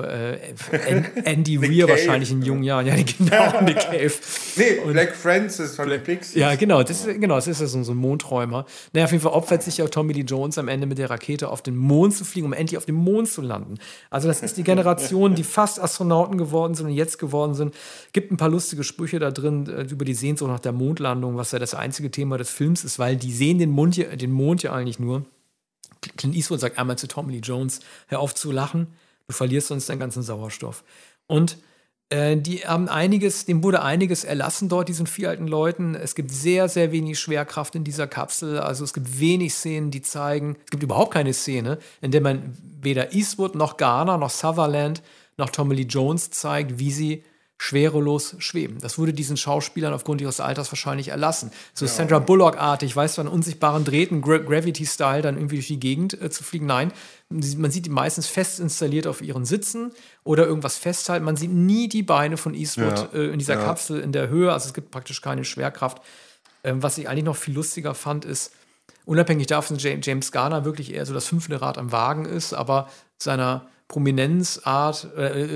Andy Weir wahrscheinlich in jungen Jahren. Ja, genau, Nick Cave. Nee, Black Francis von den Pixies. Ja, genau, das ist ja so ein Mondträumer. Naja, auf jeden Fall opfert sich ja Tommy Lee Jones am Ende mit der Rakete auf den Mond zu fliegen, um endlich auf dem Mond zu landen. Also das ist die Generation, die fast Astronauten geworden sind und jetzt geworden sind. Gibt ein paar lustige Sprüche da drin über die Sehnsucht nach der Mondlandung, was ja das einzige Thema des Films ist, weil die sehen den Mond ja eigentlich nur. Clint Eastwood sagt einmal zu Tommy Lee Jones, hör auf zu lachen, du verlierst sonst deinen ganzen Sauerstoff. Und die haben dem wurde einiges erlassen dort, diesen 4 alten Leuten. Es gibt sehr, sehr wenig Schwerkraft in dieser Kapsel. Also es gibt wenig Szenen, die zeigen, es gibt überhaupt keine Szene, in der man weder Eastwood noch Garner noch Sutherland noch Tommy Lee Jones zeigt, wie sie schwerelos schweben. Das wurde diesen Schauspielern aufgrund ihres Alters wahrscheinlich erlassen. So Sandra Bullock-artig, weißt du, an unsichtbaren Drähten, Gravity-Style, dann irgendwie durch die Gegend zu fliegen. Nein, man sieht die meistens fest installiert auf ihren Sitzen oder irgendwas festhalten. Man sieht nie die Beine von Eastwood in dieser Kapsel in der Höhe. Also es gibt praktisch keine Schwerkraft. Was ich eigentlich noch viel lustiger fand, ist, unabhängig davon, dass James Garner wirklich eher so das 5. Rad am Wagen ist, aber seiner Prominenzart,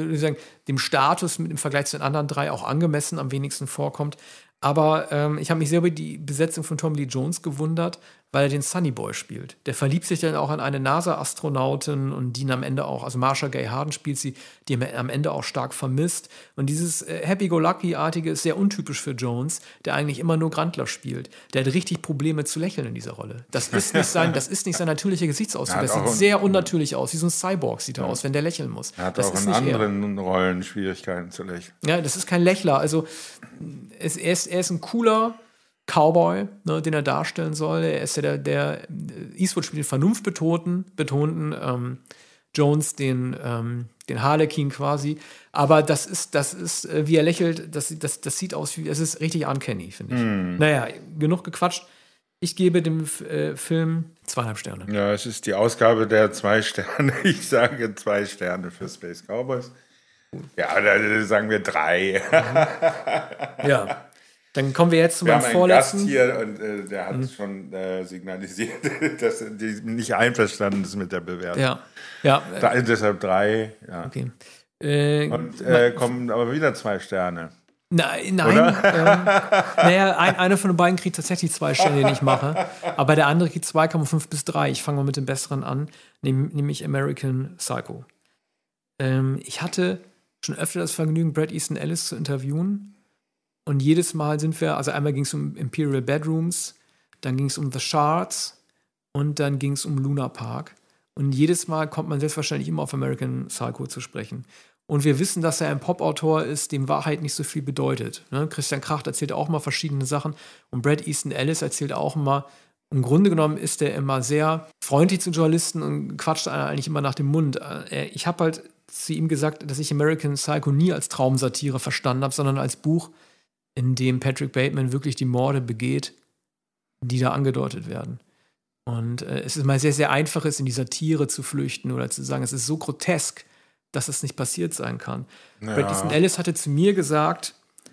dem Status im Vergleich zu den anderen 3 auch angemessen am wenigsten vorkommt. Aber ich habe mich sehr über die Besetzung von Tommy Lee Jones gewundert, weil er den Sonny Boy spielt. Der verliebt sich dann auch in eine NASA-Astronautin und die ihn am Ende auch, also Marsha Gay Harden spielt sie, die er am Ende auch stark vermisst. Und dieses Happy-Go-Lucky-artige ist sehr untypisch für Jones, der eigentlich immer nur Grantler spielt. Der hat richtig Probleme zu lächeln in dieser Rolle. Das ist nicht sein natürlicher Gesichtsausdruck. Das sieht sehr unnatürlich aus. Wie so ein Cyborg sieht er aus, wenn der lächeln muss. Er hat auch in anderen Rollen Schwierigkeiten zu lächeln. Ja, das ist kein Lächler. Also er ist ein cooler Cowboy, ne, den er darstellen soll. Er ist ja der Eastwood spielt den vernunftbetonten Jones den Harlequin quasi. Aber das ist, wie er lächelt, das sieht aus wie, es ist richtig uncanny, finde ich. Naja, genug gequatscht. Ich gebe dem Film 2,5 Sterne. Ja, es ist die Ausgabe der 2 Sterne. Ich sage 2 Sterne für Space Cowboys. Ja, da sagen wir 3. Ja. Dann kommen wir jetzt zu meinem vorletzten. Wir haben einen Gast hier und der hat schon signalisiert, dass er nicht einverstanden ist mit der Bewertung. Ja. Deshalb 3. Ja. Okay. Kommen aber wieder 2 Sterne. Nein. Naja, einer von den beiden kriegt tatsächlich 2 Sterne, den ich mache. Aber der andere kriegt 2,5 bis 3. Ich fange mal mit dem besseren an, nämlich American Psycho. Ich hatte schon öfter das Vergnügen, Bret Easton Ellis zu interviewen. Und jedes Mal also einmal ging es um Imperial Bedrooms, dann ging es um The Shards und dann ging es um Luna Park. Und jedes Mal kommt man selbstverständlich immer auf American Psycho zu sprechen. Und wir wissen, dass er ein Pop-Autor ist, dem Wahrheit nicht so viel bedeutet. Ne? Christian Kracht erzählt auch mal verschiedene Sachen und Bret Easton Ellis erzählt auch immer, im Grunde genommen ist er immer sehr freundlich zu Journalisten und quatscht eigentlich immer nach dem Mund. Ich habe halt zu ihm gesagt, dass ich American Psycho nie als Traumsatire verstanden habe, sondern als Buch, in dem Patrick Bateman wirklich die Morde begeht, die da angedeutet werden. Und es ist mal sehr, sehr einfach, in die Satire zu flüchten oder zu sagen, es ist so grotesk, dass es nicht passiert sein kann. Ja. Bret Easton Ellis hatte zu mir gesagt,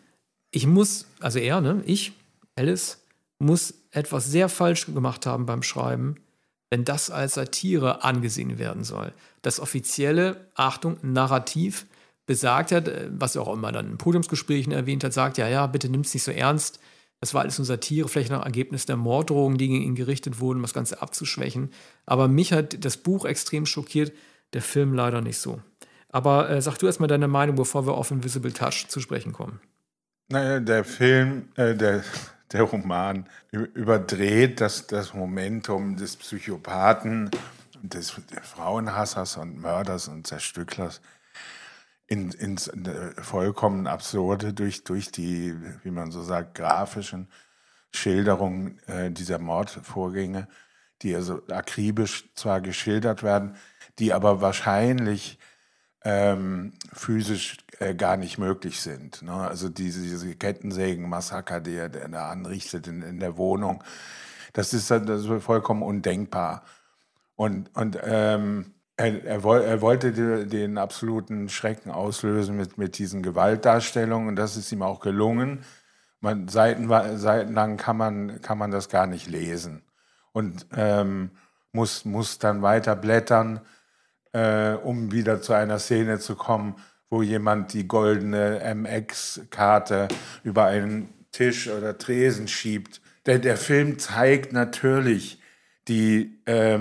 Ellis, muss etwas sehr falsch gemacht haben beim Schreiben, wenn das als Satire angesehen werden soll. Das offizielle, Achtung, Narrativ besagt hat, was er auch immer dann in Podiumsgesprächen erwähnt hat, sagt, ja, bitte nimm's nicht so ernst. Das war alles nur Satire, vielleicht noch ein Ergebnis der Morddrohungen, die gegen ihn gerichtet wurden, um das Ganze abzuschwächen. Aber mich hat das Buch extrem schockiert, der Film leider nicht so. Aber sag du erstmal deine Meinung, bevor wir auf Invisible Touch zu sprechen kommen. Naja, der Film, der Roman überdreht das Momentum des Psychopathen, des Frauenhassers und Mörders und Zerstücklers ins vollkommen Absurde durch die, wie man so sagt, grafischen Schilderungen dieser Mordvorgänge, die also akribisch zwar geschildert werden, die aber wahrscheinlich physisch gar nicht möglich sind. Ne? Also diese Kettensägen-Massaker, die er da anrichtet in der Wohnung, das ist vollkommen undenkbar. Und er wollte den absoluten Schrecken auslösen mit diesen Gewaltdarstellungen, und das ist ihm auch gelungen. Seitenlang kann man das gar nicht lesen und muss dann weiter blättern, um wieder zu einer Szene zu kommen, wo jemand die goldene MX-Karte über einen Tisch oder Tresen schiebt. Der Film zeigt natürlich die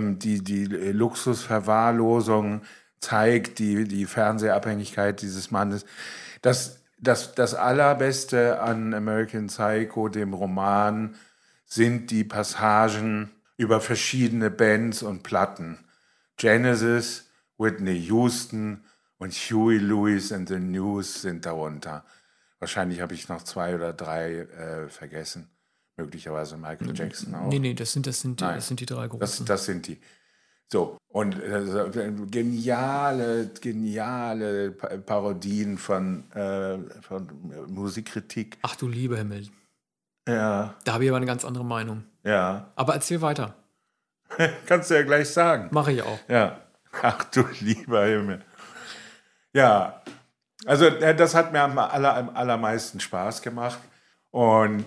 Luxusverwahrlosung, zeigt die Fernsehabhängigkeit dieses Mannes. Das Allerbeste an American Psycho, dem Roman, sind die Passagen über verschiedene Bands und Platten. Genesis, Whitney Houston und Huey Lewis and the News sind darunter. Wahrscheinlich habe ich noch 2 oder 3 vergessen. Möglicherweise Michael Jackson auch. Nee, das sind die 3 großen. Das sind die. So, und geniale Parodien von Musikkritik. Ach du lieber Himmel. Ja. Da habe ich aber eine ganz andere Meinung. Ja. Aber erzähl weiter. Kannst du ja gleich sagen. Mache ich auch. Ja. Ach du lieber Himmel. Ja, also das hat mir am allermeisten Spaß gemacht. Und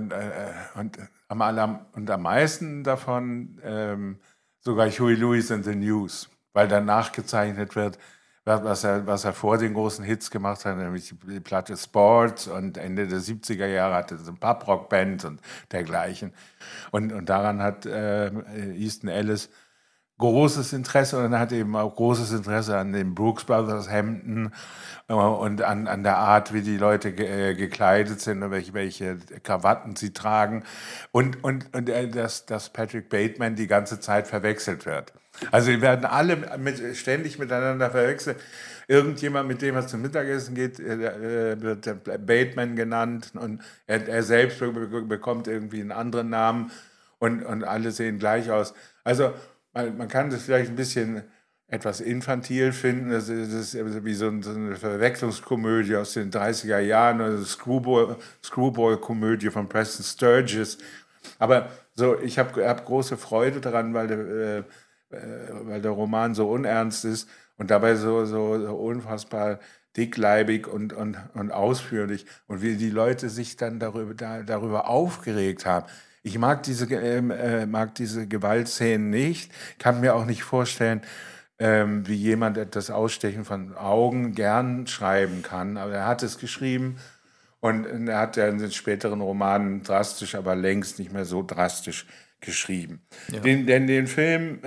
am meisten davon sogar Huey Lewis and the News, weil dann nachgezeichnet wird, was er vor den großen Hits gemacht hat, nämlich die Platte Sports, und Ende der 70er Jahre hatte er so eine Pub-Rock-Band und dergleichen. Und daran hat Easton Ellis großes Interesse, und er hat eben auch großes Interesse an den Brooks Brothers Hemden und an der Art, wie die Leute gekleidet sind und welche Krawatten sie tragen, und dass Patrick Bateman die ganze Zeit verwechselt wird. Also die werden alle ständig miteinander verwechselt. Irgendjemand, mit dem er zum Mittagessen geht, wird Bateman genannt, und er selbst bekommt irgendwie einen anderen Namen, und alle sehen gleich aus. Also man kann das vielleicht ein bisschen etwas infantil finden. Das ist wie so eine Verwechslungskomödie aus den 30er Jahren, oder Screwball-Komödie von Preston Sturges. Aber so, ich hab große Freude daran, weil der Roman so unernst ist und dabei so unfassbar dickleibig und ausführlich. Und wie die Leute sich dann darüber aufgeregt haben. Ich mag diese Gewaltszenen nicht, kann mir auch nicht vorstellen, wie jemand das Ausstechen von Augen gern schreiben kann. Aber er hat es geschrieben, und er hat ja in den späteren Romanen drastisch, aber längst nicht mehr so drastisch geschrieben. Ja. Den Film,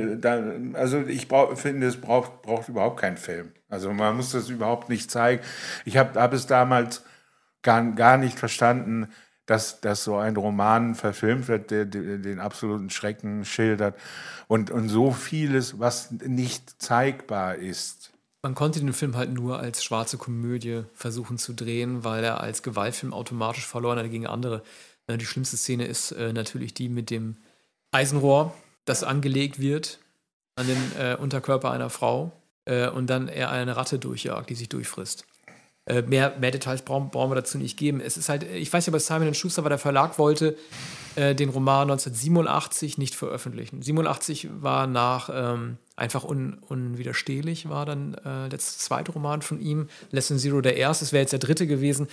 ich finde, es braucht überhaupt keinen Film. Also man muss das überhaupt nicht zeigen. Ich hab es damals gar nicht verstanden, dass so ein Roman verfilmt wird, der den absoluten Schrecken schildert, und so vieles, was nicht zeigbar ist. Man konnte den Film halt nur als schwarze Komödie versuchen zu drehen, weil er als Gewaltfilm automatisch verloren hat gegen andere. Die schlimmste Szene ist natürlich die mit dem Eisenrohr, das angelegt wird an den Unterkörper einer Frau und dann er eine Ratte durchjagt, die sich durchfrisst. Mehr Details brauchen wir dazu nicht geben. Es ist halt, ich weiß ja, bei Simon & Schuster war, der Verlag wollte den Roman 1987 nicht veröffentlichen. 87 war nach einfach unwiderstehlich, war dann der zweite Roman von ihm, Lesson Zero der erste, es wäre jetzt der dritte gewesen.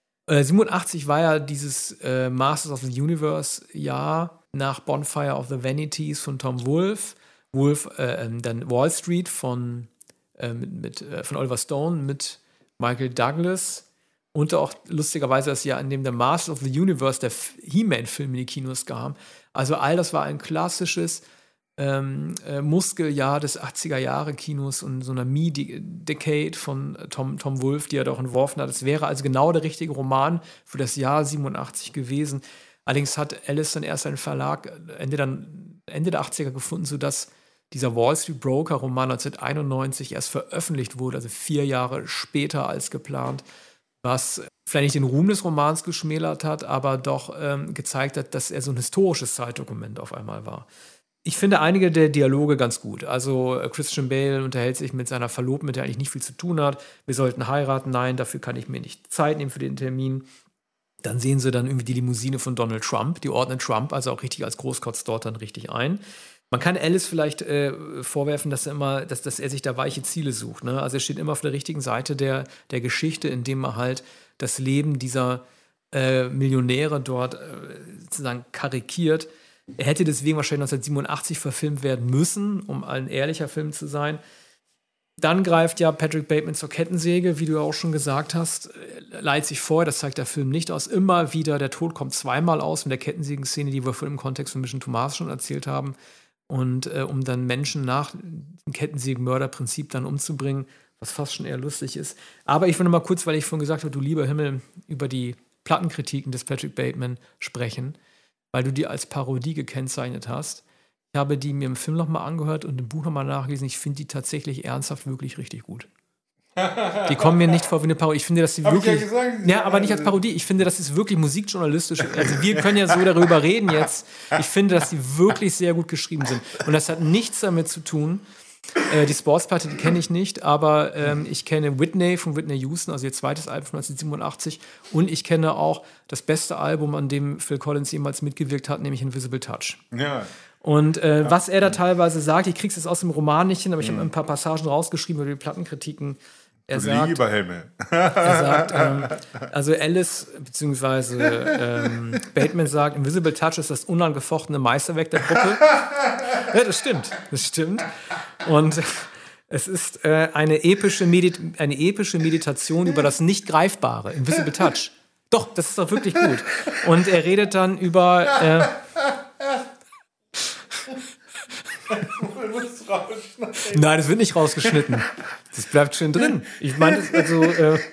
87 war ja dieses Masters of the Universe Jahr nach Bonfire of the Vanities von Tom Wolfe. Dann Wall Street von Oliver Stone mit Michael Douglas, und auch lustigerweise das Jahr, in dem der Masters of the Universe, der He-Man-Film, in die Kinos kam. Also all das war ein klassisches Muskeljahr des 80er-Jahre-Kinos und so einer Me-Decade von Tom Wolfe, die er doch entworfen hat. Es wäre also genau der richtige Roman für das Jahr 87 gewesen. Allerdings hat Ellis dann erst einen Verlag Ende der 80er gefunden, sodass dieser Wall Street Broker Roman 1991 erst veröffentlicht wurde, also 4 Jahre später als geplant, was vielleicht nicht den Ruhm des Romans geschmälert hat, aber doch gezeigt hat, dass er so ein historisches Zeitdokument auf einmal war. Ich finde einige der Dialoge ganz gut. Also Christian Bale unterhält sich mit seiner Verlobten, mit der eigentlich nicht viel zu tun hat. Wir sollten heiraten. Nein, dafür kann ich mir nicht Zeit nehmen für den Termin. Dann sehen sie dann irgendwie die Limousine von Donald Trump. Die ordnen Trump also auch richtig als Großkotz dort dann richtig ein. Man kann Alice vielleicht vorwerfen, dass er sich da weiche Ziele sucht. Ne? Also er steht immer auf der richtigen Seite der Geschichte, indem er halt das Leben dieser Millionäre dort sozusagen karikiert. Er hätte deswegen wahrscheinlich 1987 verfilmt werden müssen, um ein ehrlicher Film zu sein. Dann greift ja Patrick Bateman zur Kettensäge, wie du ja auch schon gesagt hast, leiht sich vor, das zeigt der Film nicht aus, immer wieder, der Tod kommt zweimal aus, in der Kettensägen-Szene, die wir vorhin im Kontext von Mission Thomas schon erzählt haben, und um dann Menschen nach dem Kettensägen-Mörderprinzip dann umzubringen, was fast schon eher lustig ist. Aber ich will noch mal kurz, weil ich vorhin gesagt habe, du lieber Himmel, über die Plattenkritiken des Patrick Bateman sprechen, weil du die als Parodie gekennzeichnet hast. Ich habe die mir im Film nochmal angehört und im Buch nochmal nachgelesen. Ich finde die tatsächlich ernsthaft wirklich richtig gut. Die kommen mir nicht vor wie eine Parodie. Ich finde, dass die wirklich. Ja, aber nicht als Parodie. Ich finde, das ist wirklich musikjournalistisch. Also, wir können ja so darüber reden jetzt. Ich finde, dass die wirklich sehr gut geschrieben sind. Und das hat nichts damit zu tun. Die Sportsplatte, die kenne ich nicht, aber ich kenne Whitney von Whitney Houston, also ihr zweites Album von 1987. Und ich kenne auch das beste Album, an dem Phil Collins jemals mitgewirkt hat, nämlich Invisible Touch. Ja. Und was er da teilweise sagt, ich krieg's jetzt aus dem Roman nicht hin, aber ich habe ein paar Passagen rausgeschrieben über die Plattenkritiken. Er sagt, also Alice beziehungsweise Bateman sagt, Invisible Touch ist das unangefochtene Meisterwerk der Gruppe. Ja, das stimmt. Und es ist eine epische Meditation über das Nicht-Greifbare, Invisible Touch. Doch, das ist doch wirklich gut. Und er redet dann über Nein, das wird nicht rausgeschnitten. Das bleibt schön drin. Ich meine, also,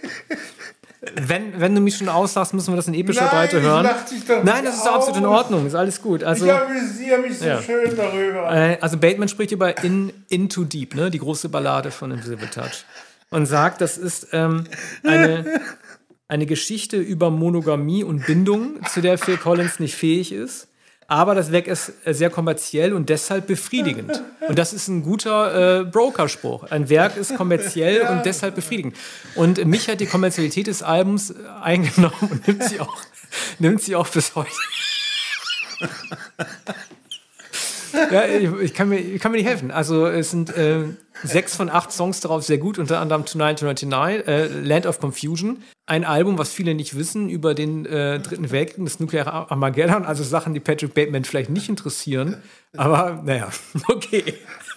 wenn du mich schon auslachst, müssen wir das in epischer Breite hören. Nein, das ist absolut in Ordnung. Ist alles gut. Also, ich amüsiere mich so schön darüber. Also Bateman spricht über In Too Deep, ne? Die große Ballade von Invisible Touch. Und sagt, das ist eine Geschichte über Monogamie und Bindung, zu der Phil Collins nicht fähig ist. Aber das Werk ist sehr kommerziell und deshalb befriedigend. Und das ist ein guter Broker-Spruch. Ein Werk ist kommerziell und deshalb befriedigend. Und mich hat die Kommerzialität des Albums eingenommen und nimmt sie auch bis heute. Ja, ich kann mir nicht helfen. Also es sind 6 von 8 Songs darauf sehr gut, unter anderem Tonight, 299, Land of Confusion. Ein Album, was viele nicht wissen, über den Dritten Weltkrieg, das nukleare Armageddon, also Sachen, die Patrick Bateman vielleicht nicht interessieren. Aber naja, okay.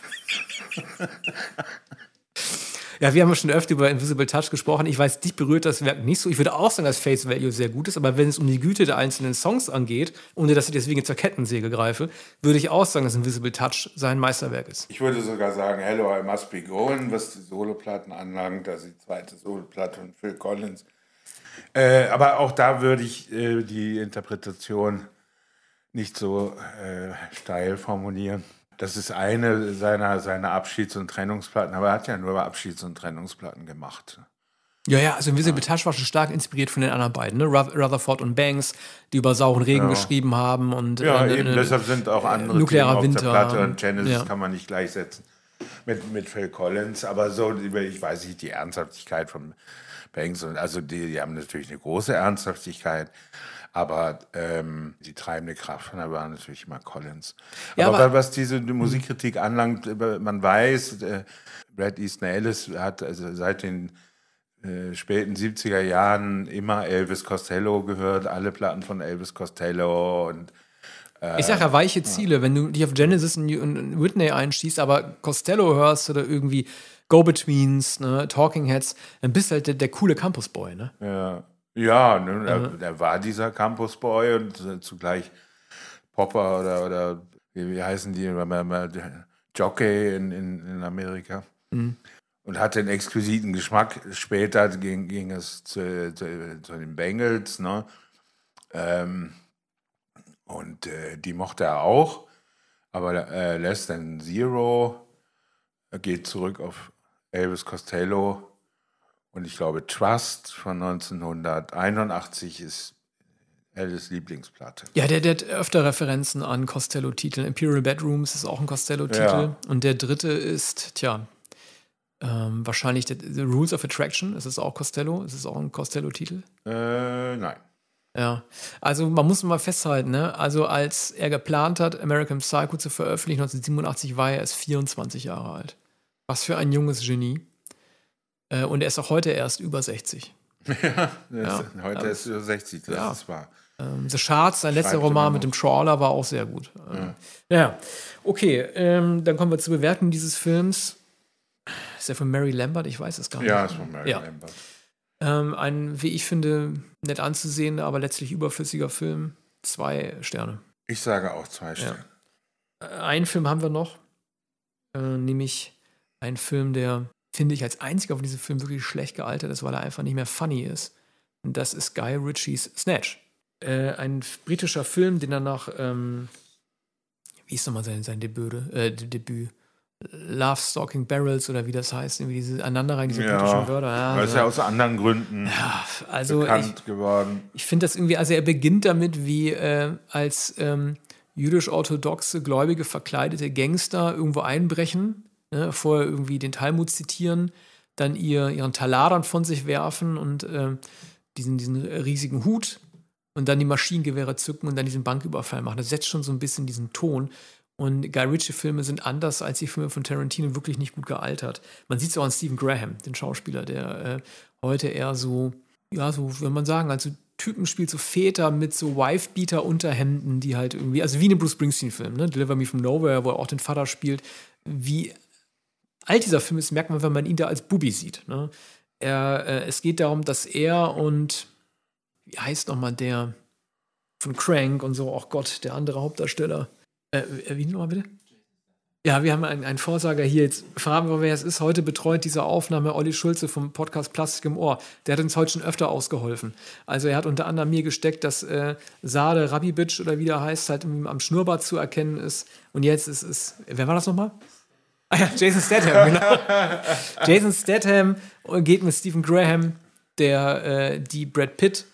Ja, wir haben schon öfter über Invisible Touch gesprochen. Ich weiß, dich berührt das Werk nicht so. Ich würde auch sagen, dass Face Value sehr gut ist, aber wenn es um die Güte der einzelnen Songs angeht, ohne dass ich deswegen zur Kettensäge greife, würde ich auch sagen, dass Invisible Touch sein Meisterwerk ist. Ich würde sogar sagen, Hello, I Must Be Going, was die Soloplatten anlangt, also die zweite Soloplatte von Phil Collins. Aber auch da würde ich die Interpretation nicht so steil formulieren. Das ist eine seiner Abschieds- und Trennungsplatten, aber er hat ja nur Abschieds- und Trennungsplatten gemacht. Ja, also Invisible Touch war schon stark inspiriert von den anderen beiden, ne? Rutherford und Banks, die über sauren Regen geschrieben haben. Und, eben, deshalb sind auch andere nuklearer Themen Winter. auf der Platte und Genesis kann man nicht gleichsetzen mit Phil Collins, aber so, ich weiß nicht, die Ernsthaftigkeit von Banks, und also die haben natürlich eine große Ernsthaftigkeit, aber die treibende Kraft von der war natürlich immer Collins. Ja, aber was die Musikkritik anlangt, man weiß, Bret Easton Ellis hat also seit den späten 70er Jahren immer Elvis Costello gehört, alle Platten von Elvis Costello und ich sag ja, weiche Ziele, wenn du dich auf Genesis und Whitney einschießt, aber Costello hörst oder irgendwie Go-Betweens, ne, Talking Heads, dann bist du halt der coole Campusboy, ne? Ja, er war dieser Campusboy und zugleich Popper oder wie heißen die, Jockey in Amerika. Mhm. Und hatte einen exquisiten Geschmack. Später ging es zu den Bengals, ne? Und die mochte er auch. Aber Less Than Zero geht zurück auf Elvis Costello. Und ich glaube, Trust von 1981 ist Alice' Lieblingsplatte. Ja, der hat öfter Referenzen an Costello-Titel. Imperial Bedrooms ist auch ein Costello-Titel. Ja. Und der dritte ist, wahrscheinlich The Rules of Attraction. Ist es auch Costello? Ist es auch ein Costello-Titel? Nein. Ja, also man muss mal festhalten, ne? Also als er geplant hat, American Psycho zu veröffentlichen, 1987, war er erst 24 Jahre alt. Was für ein junges Genie. Und er ist auch heute erst über 60. Heute ist er 60, das ist wahr. The Shards, sein letzter Schreibt Roman immer mit dem noch. Trawler, war auch sehr gut. Okay, dann kommen wir zur Bewertung dieses Films. Ist der von Mary Lambert? Ich weiß es gar nicht. Ja, ist von Mary Lambert. Ein, wie ich finde, nett anzusehender, aber letztlich überflüssiger Film. 2 Sterne. Ich sage auch 2 Sterne. Einen Film haben wir noch, nämlich einen Film, der, finde ich, als einziger von diesem Film wirklich schlecht gealtert ist, weil er einfach nicht mehr funny ist. Und das ist Guy Ritchies Snatch. Ein britischer Film, den er nach, wie ist nochmal sein Debüt? Love Stalking Barrels oder wie das heißt, irgendwie diese Aneinanderreihung, diese britischen Wörter. Weil es ja aus anderen Gründen bekannt geworden. Ich finde das irgendwie, also er beginnt damit, wie als jüdisch-orthodoxe, gläubige, verkleidete Gangster irgendwo einbrechen, vorher irgendwie den Talmud zitieren, dann ihren Taladern von sich werfen und diesen riesigen Hut und dann die Maschinengewehre zücken und dann diesen Banküberfall machen. Das setzt schon so ein bisschen diesen Ton. Und Guy Ritchie-Filme sind anders als die Filme von Tarantino wirklich nicht gut gealtert. Man sieht es auch an Stephen Graham, den Schauspieler, der heute eher so, würde man sagen, also Typen spielt, so Väter mit so Wife-Beater-Unterhemden, die halt irgendwie, also wie in einem Bruce Springsteen-Film, ne? Deliver Me From Nowhere, wo er auch den Vater spielt. Wie alt dieser Film ist, merkt man, wenn man ihn da als Bubi sieht. Ne? Es geht darum, dass er und, wie heißt nochmal der von Crank und so, ach Gott, der andere Hauptdarsteller. Wie nochmal bitte? Ja, wir haben einen Vorsager hier. Jetzt fragen wir, wer es ist. Heute betreut diese Aufnahme Olli Schulze vom Podcast Plastik im Ohr. Der hat uns heute schon öfter ausgeholfen. Also er hat unter anderem mir gesteckt, dass Sade Rabibic oder wie der heißt, halt am Schnurrbart zu erkennen ist. Und jetzt ist es, wer war das nochmal? Ah ja, Jason Statham, genau. Jason Statham geht mit Stephen Graham, die Brad Pitt,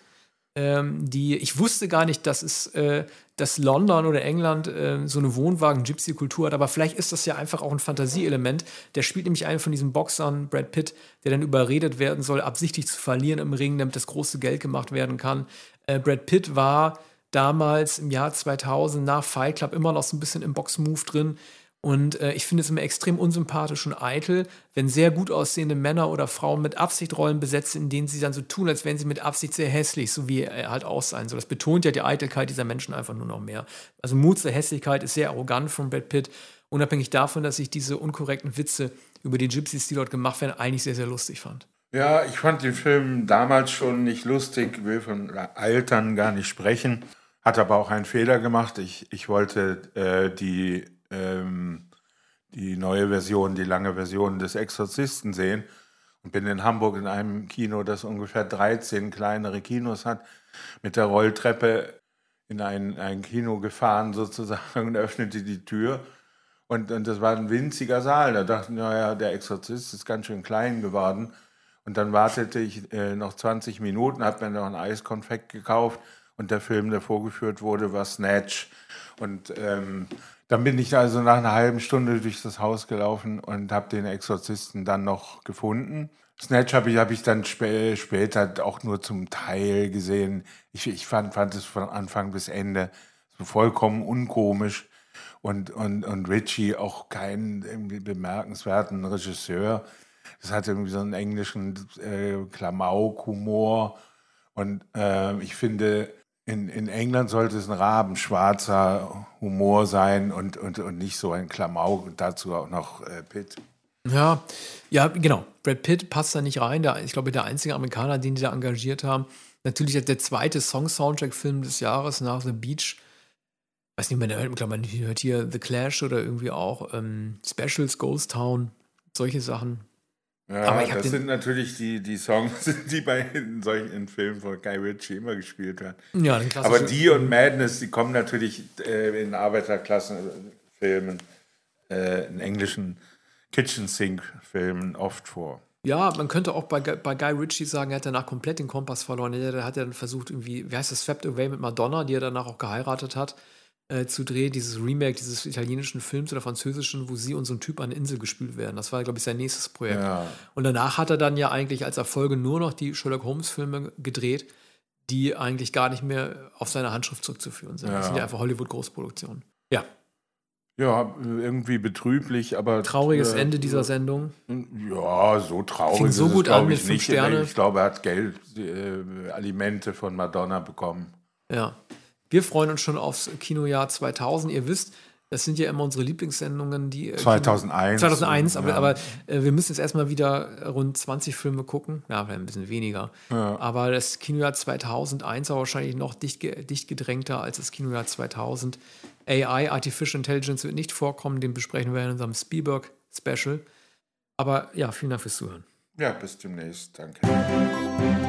ich wusste gar nicht, dass London oder England so eine Wohnwagen-Gypsy-Kultur hat, aber vielleicht ist das ja einfach auch ein Fantasieelement. Der spielt nämlich einen von diesen Boxern, Brad Pitt, der dann überredet werden soll, absichtlich zu verlieren im Ring, damit das große Geld gemacht werden kann. Brad Pitt war damals im Jahr 2000 nach Fight Club immer noch so ein bisschen im Box-Move drin. Und ich finde es immer extrem unsympathisch und eitel, wenn sehr gut aussehende Männer oder Frauen mit Absicht Rollen besetzen, in denen sie dann so tun, als wären sie mit Absicht sehr hässlich, so wie er halt auch sein soll. Das betont ja die Eitelkeit dieser Menschen einfach nur noch mehr. Also Mut zur Hässlichkeit ist sehr arrogant von Brad Pitt, unabhängig davon, dass ich diese unkorrekten Witze über die Gypsies, die dort gemacht werden, eigentlich sehr, sehr lustig fand. Ja, ich fand den Film damals schon nicht lustig, will von Altern gar nicht sprechen, hat aber auch einen Fehler gemacht. Ich wollte die neue Version, die lange Version des Exorzisten sehen und bin in Hamburg in einem Kino, das ungefähr 13 kleinere Kinos hat, mit der Rolltreppe in ein Kino gefahren sozusagen und öffnete die Tür und das war ein winziger Saal. Da dachte ich, naja, der Exorzist ist ganz schön klein geworden und dann wartete ich noch 20 Minuten, habe mir noch ein Eiskonfekt gekauft und der Film, der vorgeführt wurde, war Snatch und dann bin ich also nach einer halben Stunde durch das Haus gelaufen und habe den Exorzisten dann noch gefunden. Snatch habe ich dann später auch nur zum Teil gesehen. Ich fand es von Anfang bis Ende so vollkommen unkomisch und Ritchie auch keinen irgendwie bemerkenswerten Regisseur. Das hatte irgendwie so einen englischen Klamauk-Humor und ich finde, in England sollte es ein rabenschwarzer Humor sein und nicht so ein Klamauk und dazu auch noch Pitt. Ja, genau. Brad Pitt passt da nicht rein. Ich glaube, der einzige Amerikaner, den die da engagiert haben. Natürlich der zweite Song-Soundtrack-Film des Jahres nach The Beach. Weiß nicht mehr, man hört hier The Clash oder irgendwie auch Specials, Ghost Town, solche Sachen. Ja, aber das sind natürlich die Songs, die in Filmen von Guy Ritchie immer gespielt werden. Ja, aber die und Madness, die kommen natürlich in Arbeiterklassenfilmen, in englischen Kitchen-Sink-Filmen oft vor. Ja, man könnte auch bei Guy Ritchie sagen, er hat danach komplett den Kompass verloren. Der hat ja dann versucht, irgendwie, wie heißt das, Swept Away mit Madonna, die er danach auch geheiratet hat, zu drehen. Dieses Remake dieses italienischen Films oder französischen, wo sie und so ein Typ an eine Insel gespült werden. Das war, glaube ich, sein nächstes Projekt. Ja. Und danach hat er dann ja eigentlich als Erfolge nur noch die Sherlock-Holmes-Filme gedreht, die eigentlich gar nicht mehr auf seine Handschrift zurückzuführen sind. Das sind ja einfach Hollywood-Großproduktionen. Ja. Ja, irgendwie betrüblich, aber... Trauriges Ende dieser Sendung. Ja, so traurig Fing so ist gut es, an glaube mit ich, 5 nicht. Sterne. Ich glaube, er hat Geld, Alimente von Madonna bekommen. Ja. Wir freuen uns schon aufs Kinojahr 2000. Ihr wisst, das sind ja immer unsere Lieblingssendungen, die 2001. 2001, ja. aber wir müssen jetzt erstmal wieder rund 20 Filme gucken. Ja, vielleicht ein bisschen weniger. Ja. Aber das Kinojahr 2001 war wahrscheinlich noch dicht gedrängter als das Kinojahr 2000. AI, Artificial Intelligence, wird nicht vorkommen. Den besprechen wir in unserem Spielberg-Special. Aber ja, vielen Dank fürs Zuhören. Ja, bis demnächst. Danke.